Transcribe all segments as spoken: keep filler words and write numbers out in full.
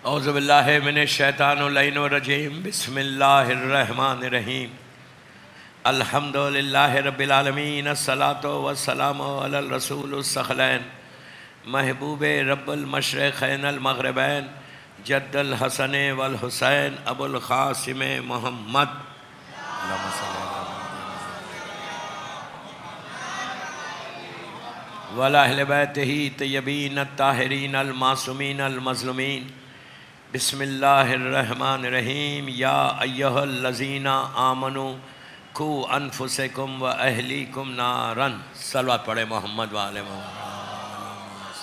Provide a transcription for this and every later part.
اعوذ باللہ من الشیطان اللعین الرجیم بسم اللہ الرحمن الرحیم الحمد للہ رب العالمین الصلاۃ والسلام علی الرسول الثقلین محبوب رب المشرقین المغربین جد الحسن والحسین ابو القاسم محمد وَلَأَهْلِ بَيْتِهِ طیبین الطاہرین المعصومین المظلومین بسم اللہ الرحمن الرحیم یا ایہا الذین آمنوا قوا انفسکم و اہلیکم نارا. صلوات پڑھے محمد وآلہ محمد.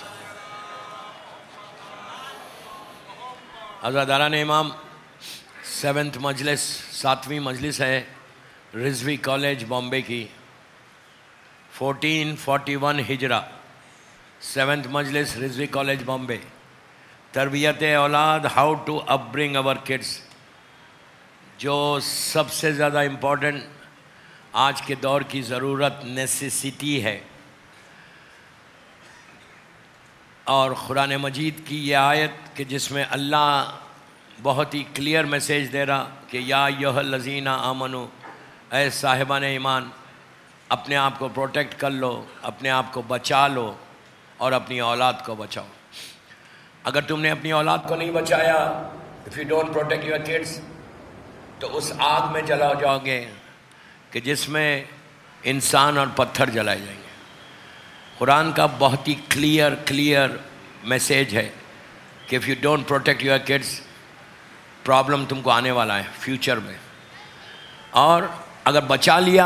حضرتاران امام سیونتھ مجلس ساتویں مجلس ہے رضوی کالج بامبے کی، فورٹین فورٹی ون ہجرہ، سیونتھ مجلس رضوی کالج بامبے. تربیت اولاد، ہاؤ ٹو اپ برنگ اور کڈس، جو سب سے زیادہ امپورٹنٹ آج کے دور کی ضرورت، نیسیسٹی ہے. اور قرآن مجید کی یہ آیت کہ جس میں اللہ بہت ہی کلیئر میسیج دے رہا کہ یا ایھا الذین آمنو، اے صاحبان ایمان، اپنے آپ کو پروٹیکٹ کر لو، اپنے آپ کو بچا لو اور اپنی اولاد کو بچاؤ. اگر تم نے اپنی اولاد کو نہیں بچایا، if you don't protect your kids، تو اس آگ میں جلا جاؤ گے کہ جس میں انسان اور پتھر جلائے جائیں گے. قرآن کا بہت ہی کلیئر کلیئر میسیج ہے کہ if you don't protect your kids، problem تم کو آنے والا ہے فیوچر میں. اور اگر بچا لیا،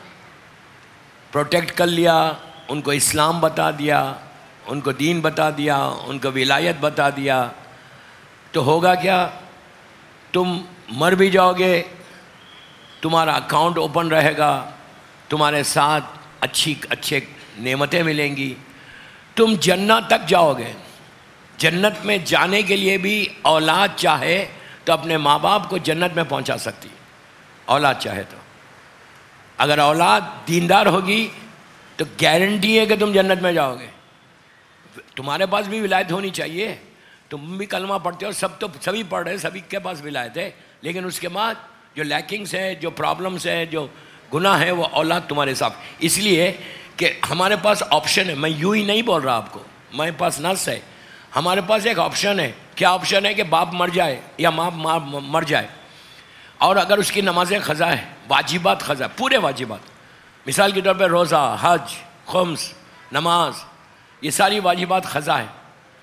پروٹیکٹ کر لیا، ان کو اسلام بتا دیا، ان کو دین بتا دیا، ان کو ولایت بتا دیا، تو ہوگا کیا؟ تم مر بھی جاؤ گے، تمہارا اکاؤنٹ اوپن رہے گا، تمہارے ساتھ اچھی اچھے نعمتیں ملیں گی، تم جنت تک جاؤ گے. جنت میں جانے کے لیے بھی اولاد چاہے تو اپنے ماں باپ کو جنت میں پہنچا سکتی، اولاد چاہے تو. اگر اولاد دیندار ہوگی تو گارنٹی ہے کہ تم جنت میں جاؤ گے. تمہارے پاس بھی ولایت ہونی چاہیے، تم بھی کلمہ پڑھتے ہو، سب تو سبھی پڑھ رہے، سبھی کے پاس ولایت ہے، لیکن اس کے بعد جو لیکنگس ہے، جو پرابلمس ہے، جو گناہ ہے، وہ اولاد تمہارے ساتھ. اس لیے کہ ہمارے پاس آپشن ہے. میں یوں ہی نہیں بول رہا آپ کو، میرے پاس نص ہے. ہمارے پاس ایک آپشن ہے. کیا آپشن ہے؟ کہ باپ مر جائے یا ماں مر جائے، اور اگر اس کی نمازیں قضا ہے، واجبات قضا، پورے واجبات، مثال کے طور پہ روزہ، حج، خمس، نماز، یہ ساری واجبات قضا ہے.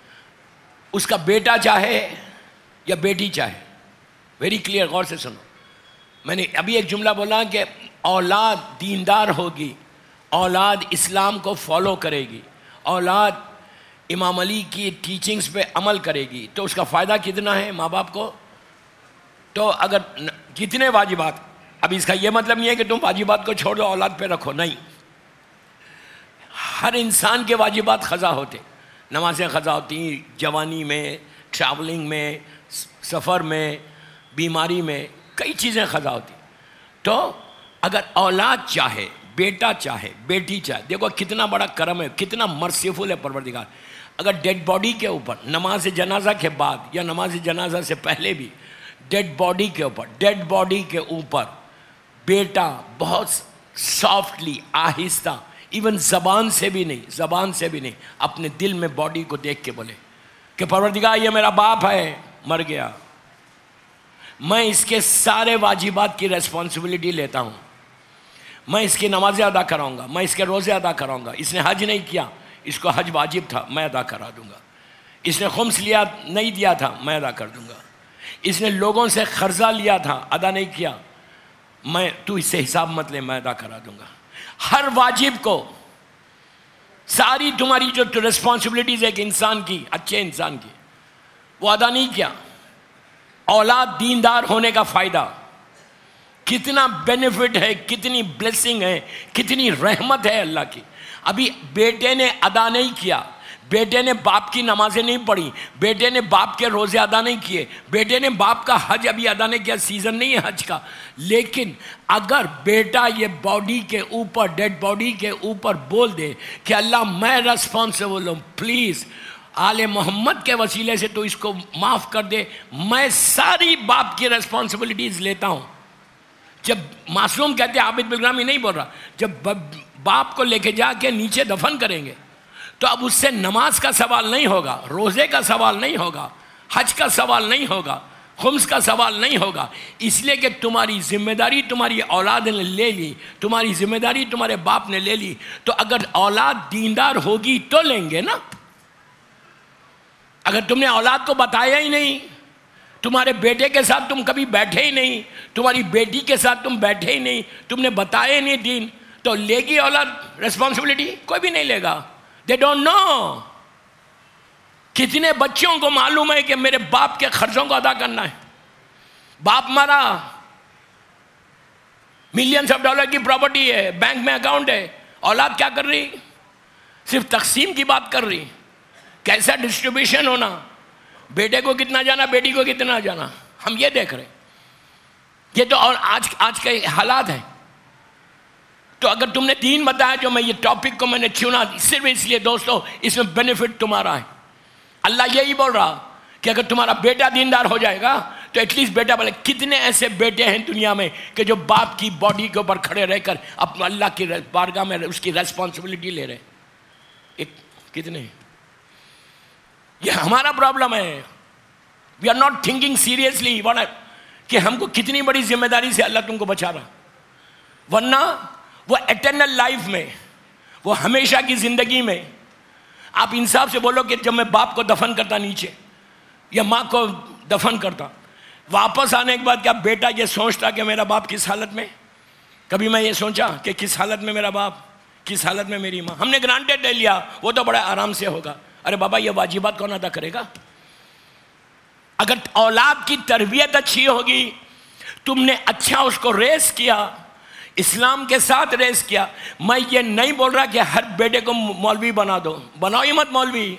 اس کا بیٹا چاہے یا بیٹی چاہے، ویری کلیئر، غور سے سنو. میں نے ابھی ایک جملہ بولا کہ اولاد دیندار ہوگی، اولاد اسلام کو فالو کرے گی، اولاد امام علی کی ٹیچنگز پہ عمل کرے گی، تو اس کا فائدہ کتنا ہے ماں باپ کو؟ تو اگر کتنے واجبات، اب اس کا یہ مطلب نہیں ہے کہ تم واجبات کو چھوڑ دو اولاد پہ رکھو، نہیں. ہر انسان کے واجبات قضا ہوتے، نمازیں قضا ہوتی، جوانی میں، ٹریولنگ میں، سفر میں، بیماری میں، کئی چیزیں قضا ہوتی. تو اگر اولاد چاہے، بیٹا چاہے، بیٹی چاہے، دیکھو کتنا بڑا کرم ہے، کتنا مرسیفل ہے پروردگار. اگر ڈیڈ باڈی کے اوپر نماز جنازہ کے بعد یا نماز جنازہ سے پہلے بھی ڈیڈ باڈی کے اوپر ڈیڈ باڈی کے اوپر بیٹا بہت سافٹلی، آہستہ، ایون زبان سے بھی نہیں زبان سے بھی نہیں اپنے دل میں باڈی کو دیکھ کے بولے کہ پروردگار یہ میرا باپ ہے، مر گیا، میں اس کے سارے واجبات کی ریسپانسبلٹی لیتا ہوں، میں اس کی نمازیں ادا کراؤں گا، میں اس کے روزے ادا کراؤں گا. اس نے حج نہیں کیا، اس کو حج واجب تھا، میں ادا کرا دوں گا. اس نے خمس لیا نہیں دیا تھا، میں ادا کر دوں گا. اس نے لوگوں سے قرضہ لیا تھا، ادا نہیں کیا، میں تو اس سے حساب مت لے، میں ادا کرا دوں گا. ہر واجب کو، ساری تمہاری جو ریسپانسبلٹیز ہے ایک انسان کی، اچھے انسان کی، وہ ادا نہیں کیا. اولاد دیندار ہونے کا فائدہ کتنا بینیفٹ ہے، کتنی بلیسنگ ہے، کتنی رحمت ہے اللہ کی. ابھی بیٹے نے ادا نہیں کیا، بیٹے نے باپ کی نمازیں نہیں پڑھی، بیٹے نے باپ کے روزے ادا نہیں کیے، بیٹے نے باپ کا حج ابھی ادا نہیں کیا، سیزن نہیں ہے حج کا. لیکن اگر بیٹا یہ باڈی کے اوپر، ڈیڈ باڈی کے اوپر بول دے کہ اللہ میں ریسپانسبل ہوں، پلیز آل محمد کے وسیلے سے تو اس کو معاف کر دے. میں ساری باپ کی ریسپانسبلٹیز لیتا ہوں. جب معصوم کہتے ہیں عابد بالگرامی نہیں بول رہا, جب باپ کو لے کے جا کے نیچے دفن کریں گے تو اب اس سے نماز کا سوال نہیں ہوگا, روزے کا سوال نہیں ہوگا, حج کا سوال نہیں ہوگا, خمس کا سوال نہیں ہوگا. اس لیے کہ تمہاری ذمہ داری تمہاری اولاد نے لے لی, تمہاری ذمہ داری تمہارے باپ نے لے لی. تو اگر اولاد دیندار ہوگی تو لیں گے نا. اگر تم نے اولاد کو بتایا ہی نہیں, تمہارے بیٹے کے ساتھ تم کبھی بیٹھے ہی نہیں, تمہاری بیٹی کے ساتھ تم بیٹھے ہی نہیں, تم نے بتایا ہی نہیں دین, تو لے گی اولاد ریسپانسبلٹی؟ کوئی بھی نہیں لے گا. They don't know. کتنے بچوں کو معلوم ہے کہ میرے باپ کے خرچوں کو ادا کرنا ہے. باپ مارا, ملینز آف ڈالر کی پراپرٹی ہے, بینک میں اکاؤنٹ ہے, اولاد کیا کر رہی؟ صرف تقسیم کی بات کر رہی, کیسا ڈسٹریبیوشن ہونا, بیٹے کو کتنا جانا, بیٹی کو کتنا جانا, ہم یہ دیکھ رہے. یہ تو اور آج آج کے حالات ہیں. تو اگر تم نے دین بتایا, جو میں یہ ٹاپک کو میں نے چنا صرف اس لیے دوستو, اس میں بینیفٹ تمہارا ہے. اللہ یہی بول رہا کہ اگر تمہارا بیٹا دیندار ہو جائے گا تو ایٹ لیسٹ بیٹا بولے. کتنے ایسے بیٹے ہیں دنیا میں کہ جو باپ کی باڈی کے اوپر کھڑے رہ کر اپنا اللہ کی بارگاہ میں اس کی ریسپانسبلٹی لے رہے ہیں؟ ایک کتنے؟ یہ ہمارا پرابلم ہے. We are not thinking seriously کہ ہم کو کتنی بڑی ذمہ داری سے اللہ تم کو بچا رہا. ورنہ وہ ایٹرنل لائف میں, وہ ہمیشہ کی زندگی میں, آپ انصاف سے بولو کہ جب میں باپ کو دفن کرتا نیچے یا ماں کو دفن کرتا, واپس آنے کے بعد کیا بیٹا یہ سوچتا کہ میرا باپ کس حالت میں؟ کبھی میں یہ سوچا کہ کس حالت میں میرا باپ, کس حالت میں میری ماں؟ ہم نے گرانٹیڈ لے لیا وہ تو بڑا آرام سے ہوگا. ارے بابا یہ واجبات کون ادا کرے گا؟ اگر اولاد کی تربیت اچھی ہوگی, تم نے اچھا اس کو ریس کیا, اسلام کے ساتھ ریس کیا. میں یہ نہیں بول رہا کہ ہر بیٹے کو مولوی بنا دو, بناؤ ہی مت مولوی.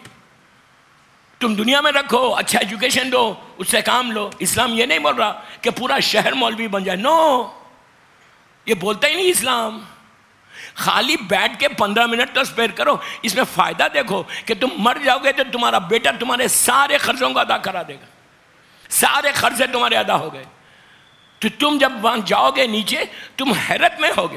تم دنیا میں رکھو, اچھا ایجوکیشن دو, اس سے کام لو. اسلام یہ نہیں بول رہا کہ پورا شہر مولوی بن جائے. نو, یہ بولتا ہی نہیں اسلام. خالی بیٹھ کے پندرہ منٹ تو اسپیئر کرو. اس میں فائدہ دیکھو کہ تم مر جاؤ گے تو تمہارا بیٹا تمہارے سارے خرچوں کو ادا کرا دے گا. سارے خرچے تمہارے ادا ہو گئے تو تم جب وہاں جاؤ گے نیچے, تم حیرت میں ہوگے.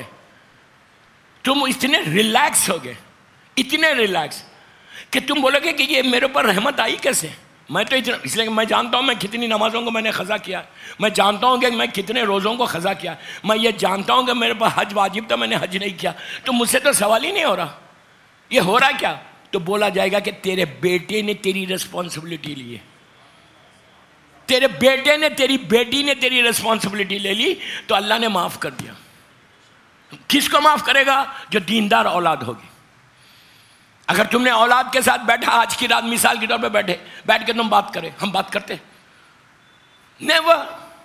تم اتنے ریلیکس ہوگے, اتنے ریلیکس کہ تم بولو گے کہ یہ میرے اوپر رحمت آئی کیسے. میں تو اتنا, اس لیے کہ میں جانتا ہوں میں کتنی نمازوں کو میں نے قضا کیا, میں جانتا ہوں کہ میں کتنے روزوں کو قضا کیا, میں یہ جانتا ہوں کہ میرے پاس حج واجب تھا میں نے حج نہیں کیا. تو مجھ سے تو سوال ہی نہیں ہو رہا. یہ ہو رہا کیا؟ تو بولا جائے گا کہ تیرے بیٹے نے تیری ریسپانسبلٹی لی ہے, تیرے بیٹے نے, تیری بیٹی نے تیری ریسپانسبلٹی لے لی, تو اللہ نے معاف کر دیا. کس کو معاف کرے گا؟ جو دیندار اولاد ہوگی. اگر تم نے اولاد کے ساتھ بیٹھا, آج کی رات مثال کے طور پہ بیٹھے, بیٹھ کے تم بات کرے, ہم بات کرتے نیور.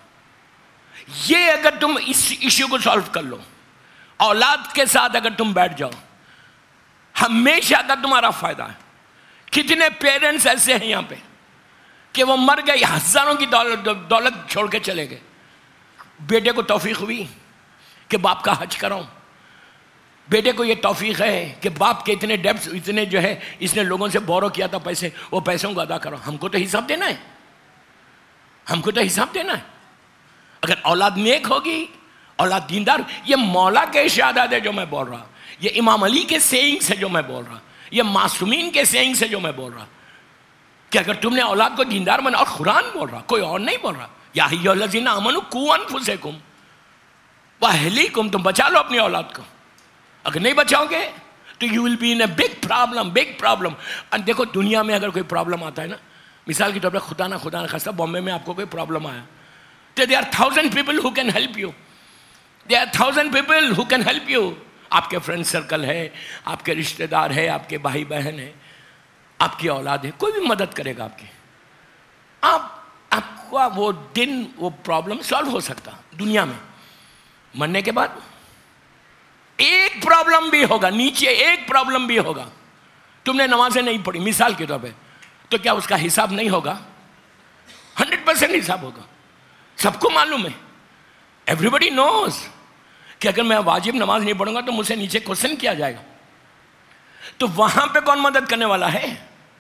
یہ اگر تم اس ایشو کو سالو کر لو, اولاد کے ساتھ اگر تم بیٹھ جاؤ, ہمیشہ کا تمہارا فائدہ ہے. کتنے پیرنٹس ایسے ہیں یہاں پہ کہ وہ مر گئے, ہزاروں کی دولت دولت چھوڑ کے چلے گئے. بیٹے کو توفیق ہوئی کہ باپ کا حج کراؤں, بیٹے کو یہ توفیق ہے کہ باپ کے اتنے ڈیبٹس, اتنے جو ہے اس نے لوگوں سے بورو کیا تھا پیسے, وہ پیسوں کو ادا کرو. ہم کو تو حساب دینا ہے, ہم کو تو حساب دینا ہے. اگر اولاد نیک ہوگی, اولاد دیندار, یہ مولا کے ارشادات ہے جو میں بول رہا, یہ امام علی کے سینگس ہے جو میں بول رہا, یہ معصومین کے سینگس ہے جو میں بول رہا, کہ اگر تم نے اولاد کو دیندار بنا, اور قرآن بول رہا, کوئی اور نہیں بول رہا, یا ایھا الذین آمنوا قوا انفسکم واہلیکم, تم بچا لو اپنی اولاد کو. اگر نہیں بچاؤ گے تو you will be in a big problem, big problem. اور دیکھو دنیا میں اگر کوئی پرابلم آتا ہے نا, مثال کے طور پہ خدا نہ خدا نہ خاصہ بامبے میں آپ کو کوئی پرابلم آیا, تو they are thousand people who can help you, they are thousand people who can help you. آپ کے فرینڈ سرکل ہے, آپ کے رشتے دار ہے, آپ کے بھائی بہن ہے, آپ کی اولاد ہے, کوئی بھی مدد کرے گا آپ کی. آپ آپ کا وہ دن, وہ پرابلم سالو ہو سکتا دنیا میں. مرنے کے بعد ایک پرابلم بھی ہوگا, نیچے ایک پرابلم بھی ہوگا. تم نے نمازیں نہیں پڑھی مثال کے طور پہ, تو کیا اس کا حساب نہیں ہوگا؟ ہنڈریڈ پرسینٹ حساب ہوگا. سب کو معلوم ہے, ایوری بڈی نوز کہ اگر میں واجب نماز نہیں پڑھوں گا تو مجھ سے نیچے کوشچن کیا جائے گا. تو وہاں پہ کون مدد کرنے والا ہے؟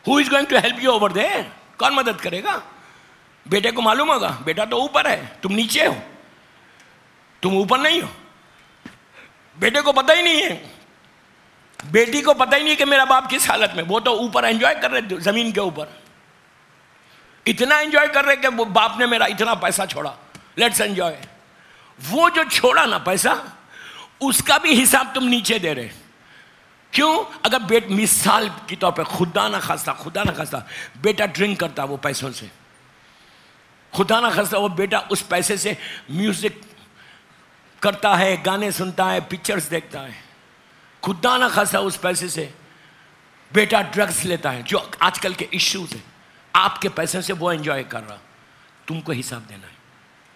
Who is going to help you over there? کون مدد کرے گا؟ بیٹے کو معلوم ہوگا بیٹا تو اوپر ہے، تم نیچے ہو، تم اوپر نہیں ہو. بیٹے کو پتہ ہی نہیں ہے، بیٹی کو پتہ ہی نہیں کہ میرا باپ کس حالت میں. وہ تو اوپر انجوائے کر رہے زمین کے اوپر، اتنا انجوائے کر رہے کہ وہ باپ نے میرا اتنا پیسہ چھوڑا، لیٹس انجوائے. وہ جو چھوڑا نا پیسہ، اس کا بھی حساب تم نیچے دے رہے. کیوں؟ اگر بیٹ مثال کی طور پہ خدا نہ خواستہ خدا نہ خواستہ بیٹا ڈرنک کرتا وہ پیسوں سے، خدا نہ خواستہ وہ بیٹا اس پیسے سے میوزک کرتا ہے، گانے سنتا ہے، پکچرز دیکھتا ہے، خدا نہ خواستہ اس پیسے سے بیٹا ڈرگس لیتا ہے، جو آج کل کے ایشوز ہیں، آپ کے پیسے سے وہ انجوائے کر رہا، تم کو حساب دینا ہے.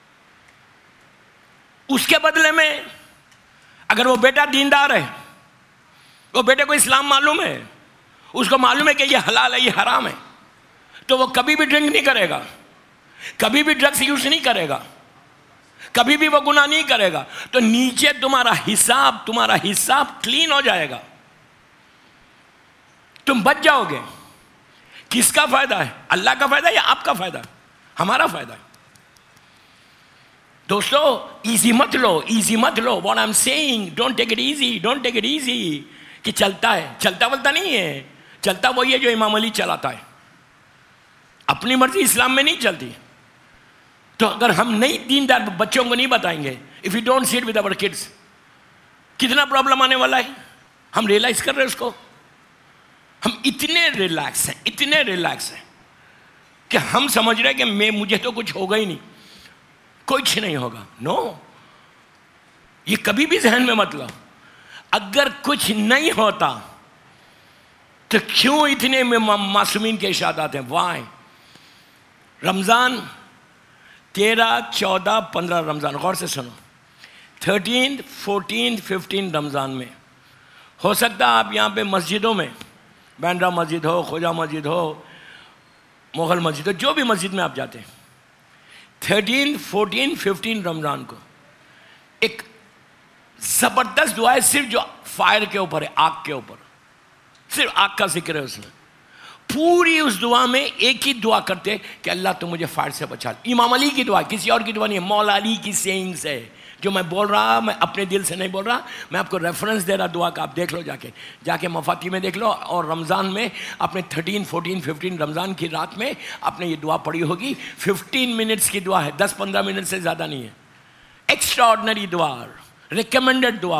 اس کے بدلے میں اگر وہ بیٹا دیندار ہے، وہ بیٹے کو اسلام معلوم ہے، اس کو معلوم ہے کہ یہ حلال ہے یہ حرام ہے، تو وہ کبھی بھی ڈرنک نہیں کرے گا، کبھی بھی ڈرگس یوز نہیں کرے گا، کبھی بھی وہ گناہ نہیں کرے گا. تو نیچے تمہارا حساب تمہارا حساب کلین ہو جائے گا، تم بچ جاؤ گے. کس کا فائدہ ہے؟ اللہ کا فائدہ یا آپ کا فائدہ؟ ہمارا فائدہ ہے. دوستو ایزی مت لو، ایزی مت لو. What I am saying, don't take it easy, don't take it easy. کہ چلتا ہے، چلتا بلتا نہیں ہے، چلتا وہی ہے جو امام علی چلاتا ہے. اپنی مرضی اسلام میں نہیں چلتی. تو اگر ہم نہیں دیندار بچوں کو نہیں بتائیں گے، if you don't sit with our kids, کتنا پرابلم آنے والا ہے. ہم ریئلائز کر رہے ہیں اس کو. ہم اتنے ریلیکس ہیں، اتنے ریلیکس ہیں کہ ہم سمجھ رہے ہیں کہ میں مجھے تو کچھ ہوگا ہی نہیں، کچھ نہیں ہوگا. نو، یہ کبھی بھی ذہن میں مت لو. اگر کچھ نہیں ہوتا تو کیوں اتنے معصومین کے ارشادات ہیں؟ وائی؟ رمضان تیرہ چودہ پندرہ رمضان، غور سے سنو، تھرٹین فورٹین ففٹین رمضان میں ہو سکتا ہے آپ یہاں پہ مسجدوں میں، بینڈرا مسجد ہو، خوجا مسجد ہو، مغل مسجد ہو، جو بھی مسجد میں آپ جاتے ہیں، تھرٹین فورٹین ففٹین رمضان کو ایک زبردست دعا ہے، صرف جو فائر کے اوپر ہے، آگ کے اوپر، صرف آگ کا ذکر ہے اس میں. پوری اس دعا میں ایک ہی دعا کرتے کہ اللہ تو مجھے فائر سے بچا. امام علی کی دعا، کسی اور کی دعا نہیں ہے، مولا علی کی سینگز ہے. جو میں بول رہا، میں اپنے دل سے نہیں بول رہا، میں آپ کو ریفرنس دے رہا دعا کا. آپ دیکھ لو، جا کے جا کے مفاتی میں دیکھ لو. اور رمضان میں اپنے تھرٹین فورٹین ففٹین رمضان کی رات میں آپ نے یہ دعا پڑھی ہوگی. ففٹین منٹس کی دعا ہے، دس پندرہ منٹ سے زیادہ نہیں ہے. ایکسٹرا آرڈنری دعا، ریکمینڈڈ دعا،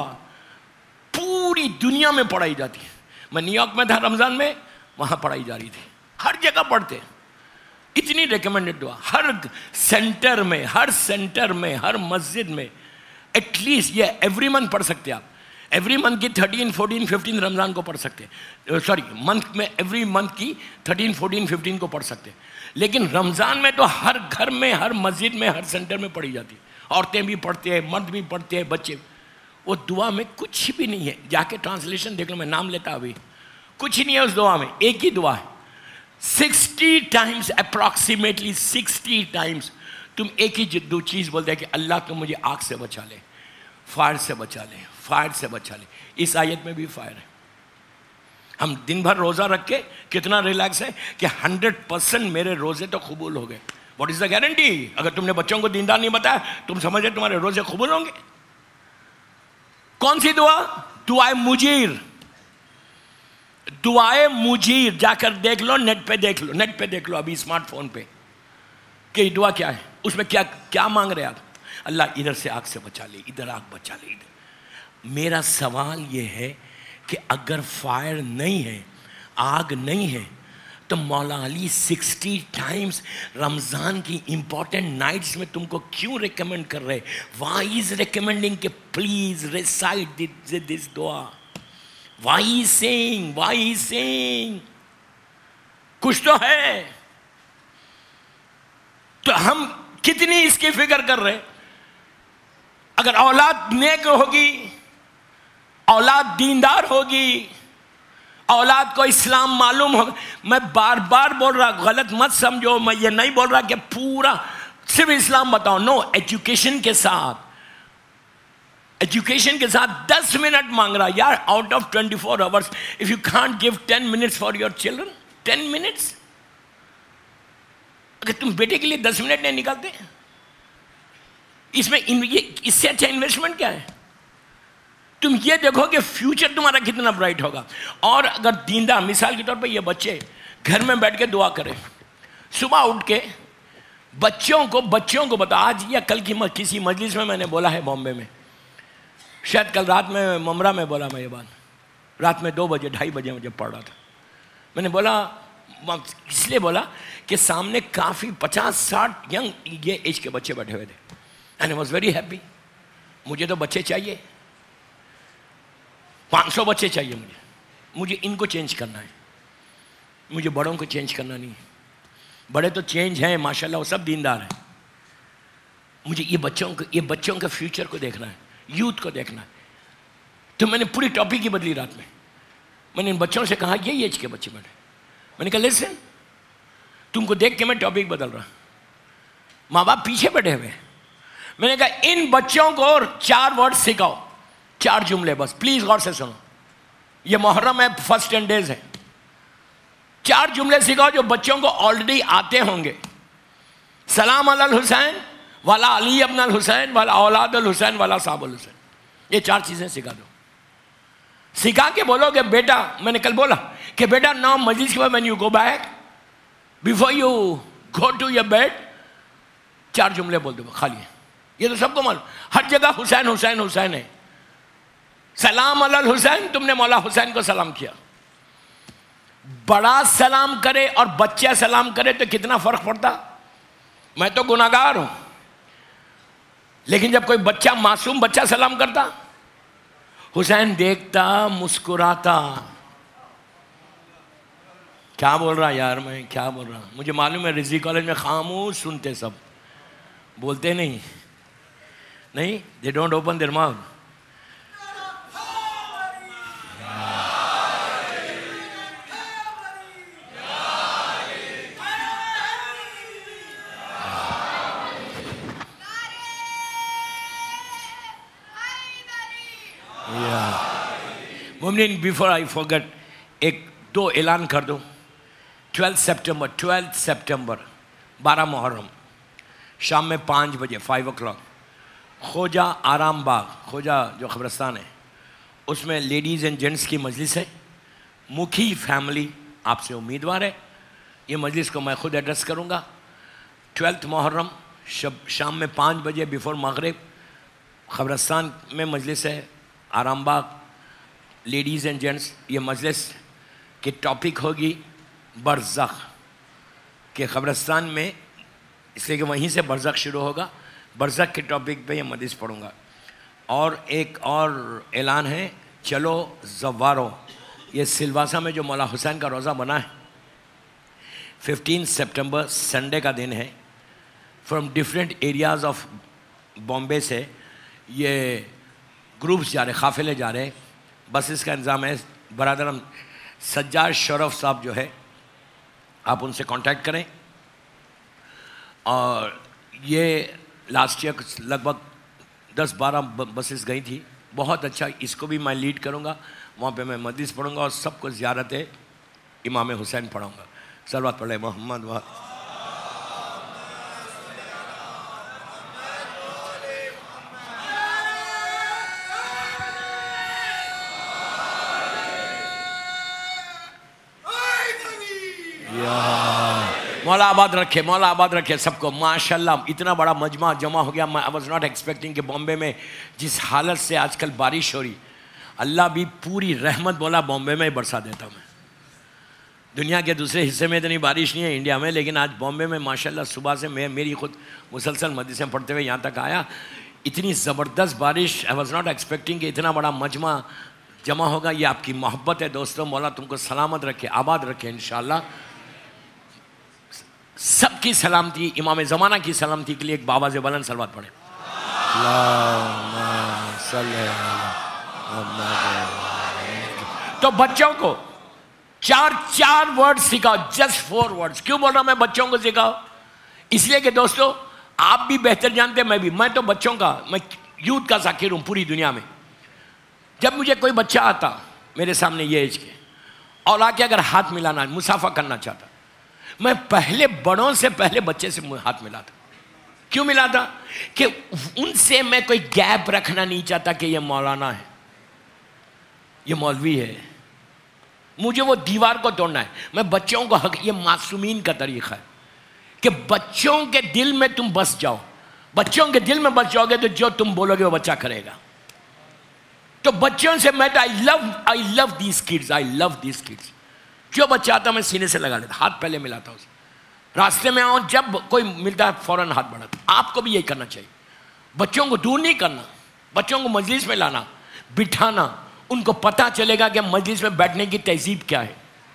پوری دنیا میں پڑھائی جاتی ہے. میں نیو یارک میں تھا رمضان میں، وہاں پڑھائی جا رہی تھی، ہر جگہ پڑھتے. اتنی ریکمینڈڈ دعا ہر سینٹر میں، ہر سینٹر میں، ہر مسجد میں. ایٹ لیسٹ یہ ایوری منتھ پڑھ سکتے آپ. ایوری منتھ کی تھرٹین فورٹین ففٹین رمضان کو پڑھ سکتے، سوری منتھ میں ایوری منتھ کی تھرٹین فورٹین ففٹین کو پڑھ سکتے. لیکن رمضان میں تو ہر گھر میں، ہر مسجد میں، ہر سینٹر میں پڑھی جاتی. عورتیں بھی پڑھتے ہیں، مرد بھی پڑھتے ہیں، بچے. وہ دعا میں کچھ بھی نہیں ہے، جا کے ٹرانسلیشن دیکھ لو، میں نام لیتا ابھی. کچھ نہیں ہے اس دعا میں، ایک ہی دعا ہے. Sixty times approximately sixty times تم ایک ہی دو چیز بولتے ہیں کہ اللہ تو مجھے آگ سے بچا لے، فائر سے بچا لے، فائر سے بچا لے. اس آیت میں بھی فائر ہے. ہم دن بھر روزہ رکھ کے کتنا ریلیکس ہے کہ ہنڈریڈ پرسینٹ میرے روزے تو قبول ہو گئے. What is the guarantee? اگر تم نے بچوں کو دیندار نہیں بتایا، تم سمجھے تمہارے روزے قبول ہوں گے؟ کون سی دعا؟ دعائے مجیر. دعائے مجیر جا کر دیکھ لو، نیٹ پہ دیکھ لو، نیٹ پہ دیکھ لو ابھی اسمارٹ فون پہ کہ یہ دعا کیا ہے. اس میں کیا کیا مانگ رہے آپ؟ اللہ ادھر سے آگ سے بچا لے، ادھر آگ بچا لے. ادھر میرا سوال یہ ہے کہ اگر فائر نہیں ہے، آگ نہیں ہے، تو مولا علی سکسٹی ٹائمز رمضان کی امپورٹنٹ نائٹس میں تم کو کیوں ریکمینڈ کر رہے؟ وائی از ریکمینڈنگ کہ پلیز ریسائٹ دس دعا؟ Why is seeing why is seeing کچھ تو ہے. تو ہم کتنی اس کی فکر کر رہے؟ اگر اولاد نیک ہوگی، اولاد دیندار ہوگی، اولاد کو اسلام معلوم ہوگا. میں بار بار بول رہا، غلط مت سمجھو، میں یہ نہیں بول رہا کہ پورا صرف اسلام بتاؤ. نو، ایجوکیشن کے ساتھ ایجوکیشن کے ساتھ دس منٹ مانگ رہا. یار out of twenty four hours if you can't give ten minutes for your children, ten minutes. اگر تم بیٹے کے لیے دس منٹ نہیں نکالتے, اس میں اس سے اچھا انویسٹمنٹ کیا ہے؟ تم یہ دیکھو کہ فیوچر تمہارا کتنا برائٹ ہوگا. اور اگر دیندار, مثال کے طور پہ یہ بچے گھر میں بیٹھ کے دعا کریں, صبح اٹھ کے بچوں کو بچوں کو بتا. آج یا کل کی کسی مجلس میں میں نے بولا ہے بامبے میں, شاید کل رات میں ممرا میں بولا میں یہ بات, رات میں دو بجے ڈھائی بجے مجھے پڑھ رہا تھا. میں نے بولا, اس لیے بولا کہ سامنے کافی پچاس ساٹھ ینگ یہ ایج کے بچے بیٹھے ہوئے تھے. And I was very happy. مجھے تو بچے چاہیے, پانچ سو بچے چاہیے مجھے. مجھے ان کو چینج کرنا ہے, مجھے بڑوں کو چینج کرنا نہیں ہے. بڑے تو چینج ہیں ماشاء اللہ, وہ سب دیندار ہیں. مجھے یہ بچوں کو یہ بچوں کے فیوچر کو دیکھنا ہے, یوتھ کو دیکھنا ہے. تو میں نے پوری ٹاپک ہی بدلی رات میں. میں نے ان بچوں سے کہا یہی ایج کے بچے بیٹھے. میں نے کہا لسن, تم کو دیکھ کے میں ٹاپک بدل رہا. ماں باپ پیچھے بیٹھے ہوئے. میں نے کہا ان بچوں کو چار ورڈ سکھاؤ, چار جملے بس, پلیز غور سے سنو. یہ محرم ہے, فرسٹ ٹین ڈیز ہے. چار جملے سکھاؤ جو بچوں کو آلریڈی آتے ہوں گے. سلام علی الحسین والا علی ابن الحسین والا اولاد الحسین والا صاحب الحسین. یہ چار چیزیں سکھا دو. سکھا کے بولو کہ بیٹا, میں نے کل بولا کہ بیٹا ناؤ مجلس کے بعد when you go back, before you go to your bed, چار جملے بول دو خالی. یہ تو سب کو معلوم, ہر جگہ حسین حسین حسین ہے. سلام علی الحسین, تم نے مولا حسین کو سلام کیا. بڑا سلام کرے اور بچہ سلام کرے تو کتنا فرق پڑتا. میں تو گناہگار ہوں, لیکن جب کوئی بچہ معصوم بچہ سلام کرتا, حسین دیکھتا مسکراتا. کیا بول رہا یار, میں کیا بول رہا. مجھے معلوم ہے رضوی کالج میں خاموش سنتے, سب بولتے نہیں نہیں they don't open their mouth. ممنین, بیفور آئی فورگیٹ, ایک دو اعلان کر دو. ٹویلتھ سپٹمبر ٹویلتھ سپٹمبر بارہ محرم شام میں پانچ بجے فائیو او کلاک خوجہ آرام باغ, خوجہ جو قبرستان ہے, اس میں لیڈیز اینڈ جینٹس کی مجلس ہے. مکھی فیملی آپ سے امیدوار ہے. یہ مجلس کو میں خود ایڈریس کروں گا. ٹویلتھ محرم شب شام میں پانچ بجے بیفور مغرب قبرستان میں مجلس ہے, آرام باغ. لیڈیز اینڈ جینٹس, یہ مجلس کی ٹاپک ہوگی برزخ کہ قبرستان میں, اس لیے کہ وہیں سے برزخ شروع ہوگا. برزخ کے ٹاپک پہ یہ مجلس پڑھوں گا. اور ایک اور اعلان ہے, چلو زوارو, یہ سلواسا میں جو مولا حسین کا روزہ بنا ہے, ففٹین سپٹمبر سنڈے کا دن ہے. From different areas of Bombay سے یہ گروپس جا رہے, قافلے جا رہے. بسز کا انتظام ہے. برادر ہم سجاد شرف صاحب جو ہے, آپ ان سے کانٹیکٹ کریں. اور یہ لاسٹ ایئر لگ بھگ دس بارہ بسز گئی تھی, بہت اچھا. اس کو بھی میں لیڈ کروں گا, وہاں پہ میں مجلس پڑھوں گا اور سب کو زیارت امام حسین پڑھاؤں گا. صلوات پڑھے محمد و مولا آباد رکھے, مولا آباد رکھے سب کو. ماشاءاللہ اتنا بڑا مجمع جمع ہو گیا. میں آئی واز ناٹ ایکسپیکٹنگ کہ بامبے میں جس حالت سے آج کل بارش ہو رہی, اللہ بھی پوری رحمت بولا بامبے میں برسا دیتا ہوں. میں دنیا کے دوسرے حصے میں اتنی بارش نہیں ہے انڈیا میں, لیکن آج بامبے میں ماشاءاللہ صبح سے میں میری خود مسلسل مجلسیں پڑھتے ہوئے یہاں تک آیا. اتنی زبردست بارش, آئی واز ناٹ ایکسپیکٹنگ کہ اتنا بڑا مجمع جمع ہوگا. یہ آپ کی محبت ہے دوستوں. مولا تم کو سلامت رکھے, آباد رکھے انشاءاللہ. سب کی سلامتی, امام زمانہ کی سلامتی کے لیے ایک بابا سے بلند صلوات پڑھیں. تو بچوں کو چار چار ورڈ سکھاؤ, جسٹ فور ورڈز. کیوں بول رہا ہوں میں بچوں کو سکھاؤ؟ اس لیے کہ دوستو آپ بھی بہتر جانتے ہیں, میں بھی. میں تو بچوں کا, میں یوتھ کا ذاکر ہوں پوری دنیا میں. جب مجھے کوئی بچہ آتا میرے سامنے یہ ایج کے اور آ کے اگر ہاتھ ملانا مسافہ کرنا چاہتا, میں پہلے بڑوں سے پہلے بچے سے ہاتھ ملا تھا. کیوں ملا تھا؟ کہ ان سے میں کوئی گیپ رکھنا نہیں چاہتا کہ یہ مولانا ہے, یہ مولوی ہے, مجھے وہ دیوار کو توڑنا ہے. میں بچوں کو حق, یہ معصومین کا طریقہ ہے کہ بچوں کے دل میں تم بس جاؤ, بچوں کے دل میں بس جاؤ گے تو جو تم بولو گے وہ بچہ کرے گا. تو بچوں سے میں I love I love these kids, I love these kids. جو بچہ آتا میں سینے سے لگا لیتا, ہاتھ پہلے ملاتا اسے. راستے میں آؤں جب کوئی ملتا ہے فوراً ہاتھ بڑھاتا. آپ کو بھی یہی کرنا چاہیے. بچوں کو دور نہیں کرنا, بچوں کو مجلس میں لانا, بٹھانا, ان کو پتہ چلے گا کہ مجلس میں بیٹھنے کی تہذیب کیا ہے,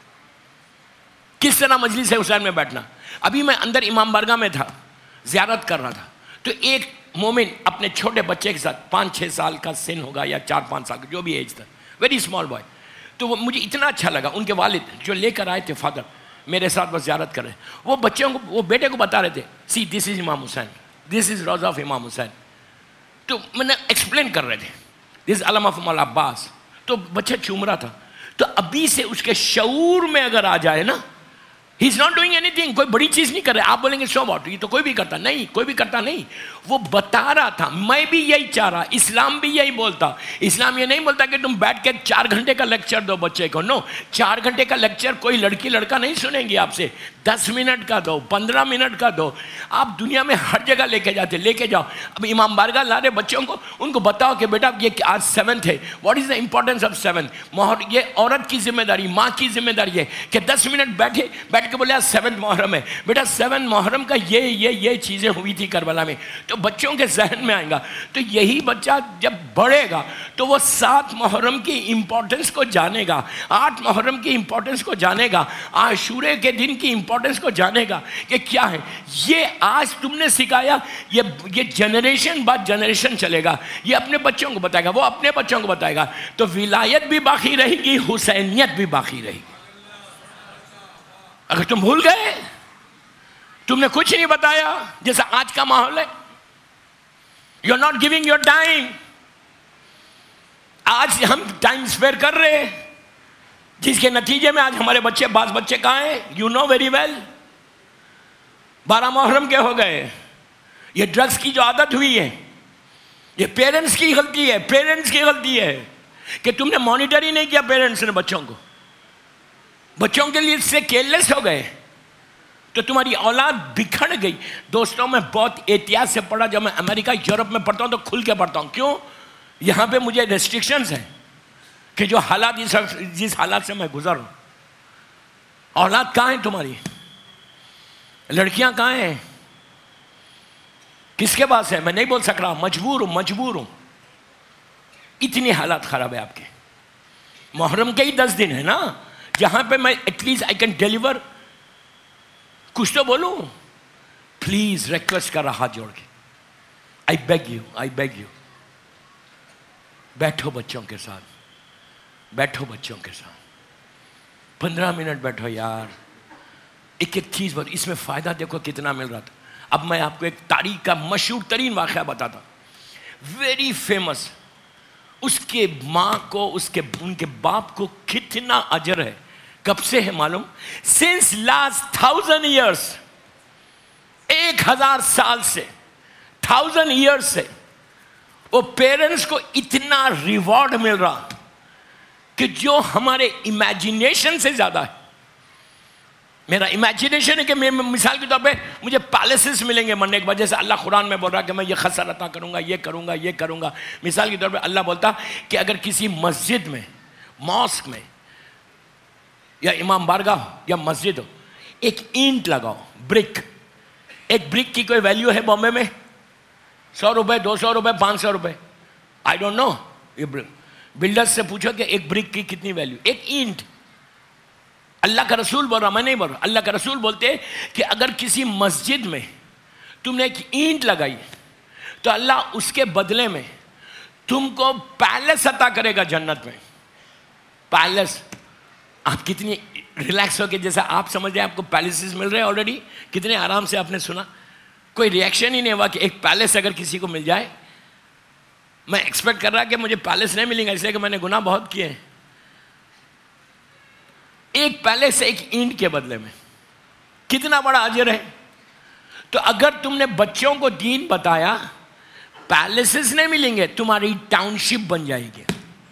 کس طرح مجلس ہے حسین میں بیٹھنا. ابھی میں اندر امام بارگاہ میں تھا, زیارت کر رہا تھا, تو ایک مومن اپنے چھوٹے بچے کے ساتھ, پانچ چھ سال کا سن ہوگا یا چار پانچ سال کا, جو بھی ایج تھا, ویری اسمال بوائے. تو وہ مجھے اتنا اچھا لگا. ان کے والد جو لے کر آئے تھے, فادر میرے ساتھ بس زیارت کر رہے ہیں, وہ بچوں کو, وہ بیٹے کو بتا رہے تھے, سی دس از امام حسین, دس از روضہ آف امام حسین. تو میں نے ایکسپلین کر رہے تھے, دس علم آف مولا عباس. تو بچہ چوم رہا تھا. تو ابھی سے اس کے شعور میں اگر آ جائے نا, he is not doing anything, کوئی بڑی چیز نہیں کر رہے. آپ بولیں گے سو واٹ, یہ تو کوئی بھی کرتا نہیں, کوئی بھی کرتا نہیں. وہ بتا رہا تھا, میں بھی یہی چاہ رہا, اسلام بھی یہی بولتا. اسلام یہ نہیں بولتا کہ تم بیٹھ کے چار گھنٹے کا لیکچر دو بچے کو. نو, چار گھنٹے کا لیکچر کوئی لڑکی لڑکا نہیں سنیں گی آپ سے. دس منٹ کا دو, پندرہ منٹ کا دو. آپ دنیا میں ہر جگہ لے کے جاتے, لے کے جاؤ. اب امام بارگاہ لا رہے بچوں کو, ان کو بتاؤ کہ بیٹا یہ آج سیونتھ ہے, what is the importance of seventh. مہر یہ عورت کی ذمہ داری, ماں کی ذمہ داری ہے کہ دس منٹ بیٹھے بیٹھ کے بولے سیونتھ محرم ہے, بیٹا سیون محرم کا یہ یہ یہ چیزیں ہوئی تھی کربلا میں. تو بچوں کے ذہن میں آئیں گا. تو یہی بچہ جب بڑھے گا تو وہ سات محرم کی امپورٹنس کو جانے گا, آٹھ محرم کی امپورٹنس کو جانے گا, عاشورے کے دن کی امپورٹنس کو جانے گا کہ کیا ہے. یہ آج تم نے سکھایا, یہ یہ جنریشن بعد جنریشن چلے گا, یہ اپنے بچوں کو بتائے گا, وہ اپنے بچوں کو بتائے گا. تو ولایت بھی باقی رہے گی, حسینیت بھی باقی رہے گی. اگر تم بھول گئے, تم نے کچھ نہیں بتایا, جیسا آج کا ماحول ہے, you are not giving your time. آج ہم ٹائم اسپیئر کر رہے ہیں, جس کے نتیجے میں آج ہمارے بچے, بعض بچے کہاں ہیں, یو نو ویری ویل, بارہ محرم کے ہو گئے. یہ ڈرگس کی جو عادت ہوئی ہے, یہ پیرنٹس کی غلطی ہے, پیرنٹس کی غلطی ہے کہ تم نے مانیٹر ہی نہیں کیا پیرنٹس نے بچوں کو, بچوں کے لیے سے کیئرلیس ہو گئے, تو تمہاری اولاد بکھر گئی. دوستوں میں بہت احتیاط سے پڑھا, جب میں امریکہ یورپ میں پڑھتا ہوں تو کھل کے پڑھتا ہوں. کیوں؟ یہاں پہ مجھے ریسٹرکشنز ہیں کہ جو حالات جس حالات سے میں گزر رہا ہوں. اولاد کہاں ہیں تمہاری, لڑکیاں کہاں ہیں, کس کے پاس ہے؟ میں نہیں بول سک رہا, مجبور ہوں مجبور ہوں اتنی حالات خراب ہے آپ کے. محرم کے ہی دس دن ہے نا, جہاں پہ میں at least I can deliver, کچھ تو بولوں. پلیز ریکویسٹ کر رہا ہاتھ جوڑ کے, I beg you I beg you بیٹھو بچوں کے ساتھ, بیٹھو بچوں کے ساتھ, پندرہ منٹ بیٹھو یار. ایک ایک چیز بات, اس میں فائدہ دیکھو کتنا مل رہا تھا. اب میں آپ کو ایک تاریخ کا مشہور ترین واقعہ بتاتا ہوں, ویری فیمس. اس کے ماں کو, اس کے ان کے باپ کو کتنا اجر ہے. کب سے ہے معلوم؟ سنس لاسٹ تھاؤزینڈ ایئرس, ایک ہزار سال سے, تھاؤزینڈ ایئرس سے وہ پیرنٹس کو اتنا ریوارڈ مل رہا کہ جو ہمارے امیجنیشن سے زیادہ ہے. میرا امیجنیشن ہے کہ مثال کے طور پہ مجھے پیلسز ملیں گے مرنے کے بعد, جیسے اللہ قرآن میں بول رہا کہ میں یہ خسر عطا کروں گا, یہ کروں گا, یہ کروں گا. مثال کے طور پہ اللہ بولتا کہ اگر کسی مسجد میں, ماسک میں یا امام بارگاہ ہو یا مسجد ہو, ایک اینٹ لگاؤ, برک. ایک برک کی کوئی ویلیو ہے بامبے میں؟ سو روپے, دو سو روپے, پانچ سو روپے, آئی ڈونٹ نو. یہ بلڈر سے پوچھو کہ ایک برک کی کتنی ویلیو. ایک اینٹ. اللہ کا رسول بول رہا, میں نہیں بول رہا, اللہ کا رسول بولتے کہ اگر کسی مسجد میں تم نے ایک اینٹ لگائی تو اللہ اس کے بدلے میں تم کو پیلس عطا کرے گا جنت میں. پیلس. آپ کتنی ریلیکس ہو کے, جیسا آپ سمجھ رہے ہیں آپ کو پیلسز مل رہے ہیں آلریڈی, کتنے آرام سے آپ نے سنا, کوئی ریئیکشن ہی نہیں ہوا کہ ایک پیلس اگر کسی کو مل جائے. میں ایکسپیکٹ کر رہا کہ مجھے پیلس نہیں ملیں گا, اس لیے کہ میں نے گناہ بہت کیے ہیں. ایک پیلیس سے ایک اینٹ کے بدلے میں. کتنا بڑا اجر ہے. تو اگر تم نے بچوں کو دین بتایا، پیلیسز نہیں ملیں گے، تمہاری ٹاؤن شپ بن جائے گی،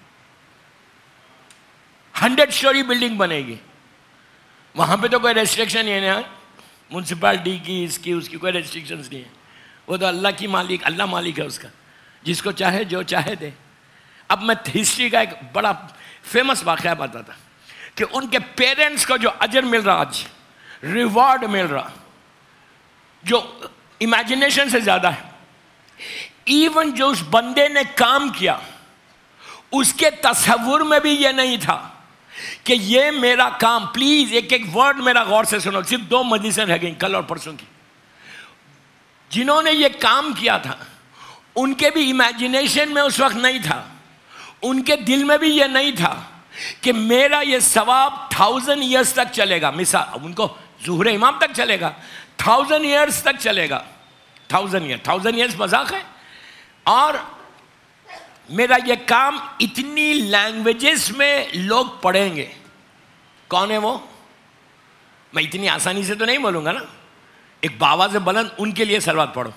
ہنڈریڈ سٹوری بلڈنگ بنے گی. وہاں پہ تو کوئی ریسٹرکشن نہیں ہے، میونسپلٹی کی اس کی اس کی کوئی ریسٹرکشنز نہیں ہے. وہ تو اللہ کی مالک، اللہ مالک ہے اس کا، جس کو چاہے جو چاہے دے. اب میں ہسٹری کا ایک بڑا فیمس واقعہ بتاتا کہ ان کے پیرنٹس کو جو اجر مل رہا، آج ریوارڈ مل رہا، جو امیجنیشن سے زیادہ ہے. ایون جو اس بندے نے کام کیا، اس کے تصور میں بھی یہ نہیں تھا کہ یہ میرا کام. پلیز ایک ایک ورڈ میرا غور سے سنو، صرف دو مجلسیں رہ گئیں کل اور پرسوں کی. جنہوں نے یہ کام کیا تھا ان کے بھی امیجنیشن میں اس وقت نہیں تھا، ان کے دل میں بھی یہ نہیں تھا کہ میرا یہ ثواب تھاؤزنڈ ایئرس تک چلے گا. مثال ان کو ظہور امام تک چلے گا، تھاؤزنڈ ایئرس تک چلے گا. تھاؤزنڈ ایئر تھاؤزنڈ ایئرس مذاق ہے. اور میرا یہ کام اتنی لینگویجز میں لوگ پڑھیں گے. کون ہے وہ؟ میں اتنی آسانی سے تو نہیں بولوں گا نا. ایک باواز بلند ان کے لیے صلوات پڑھو.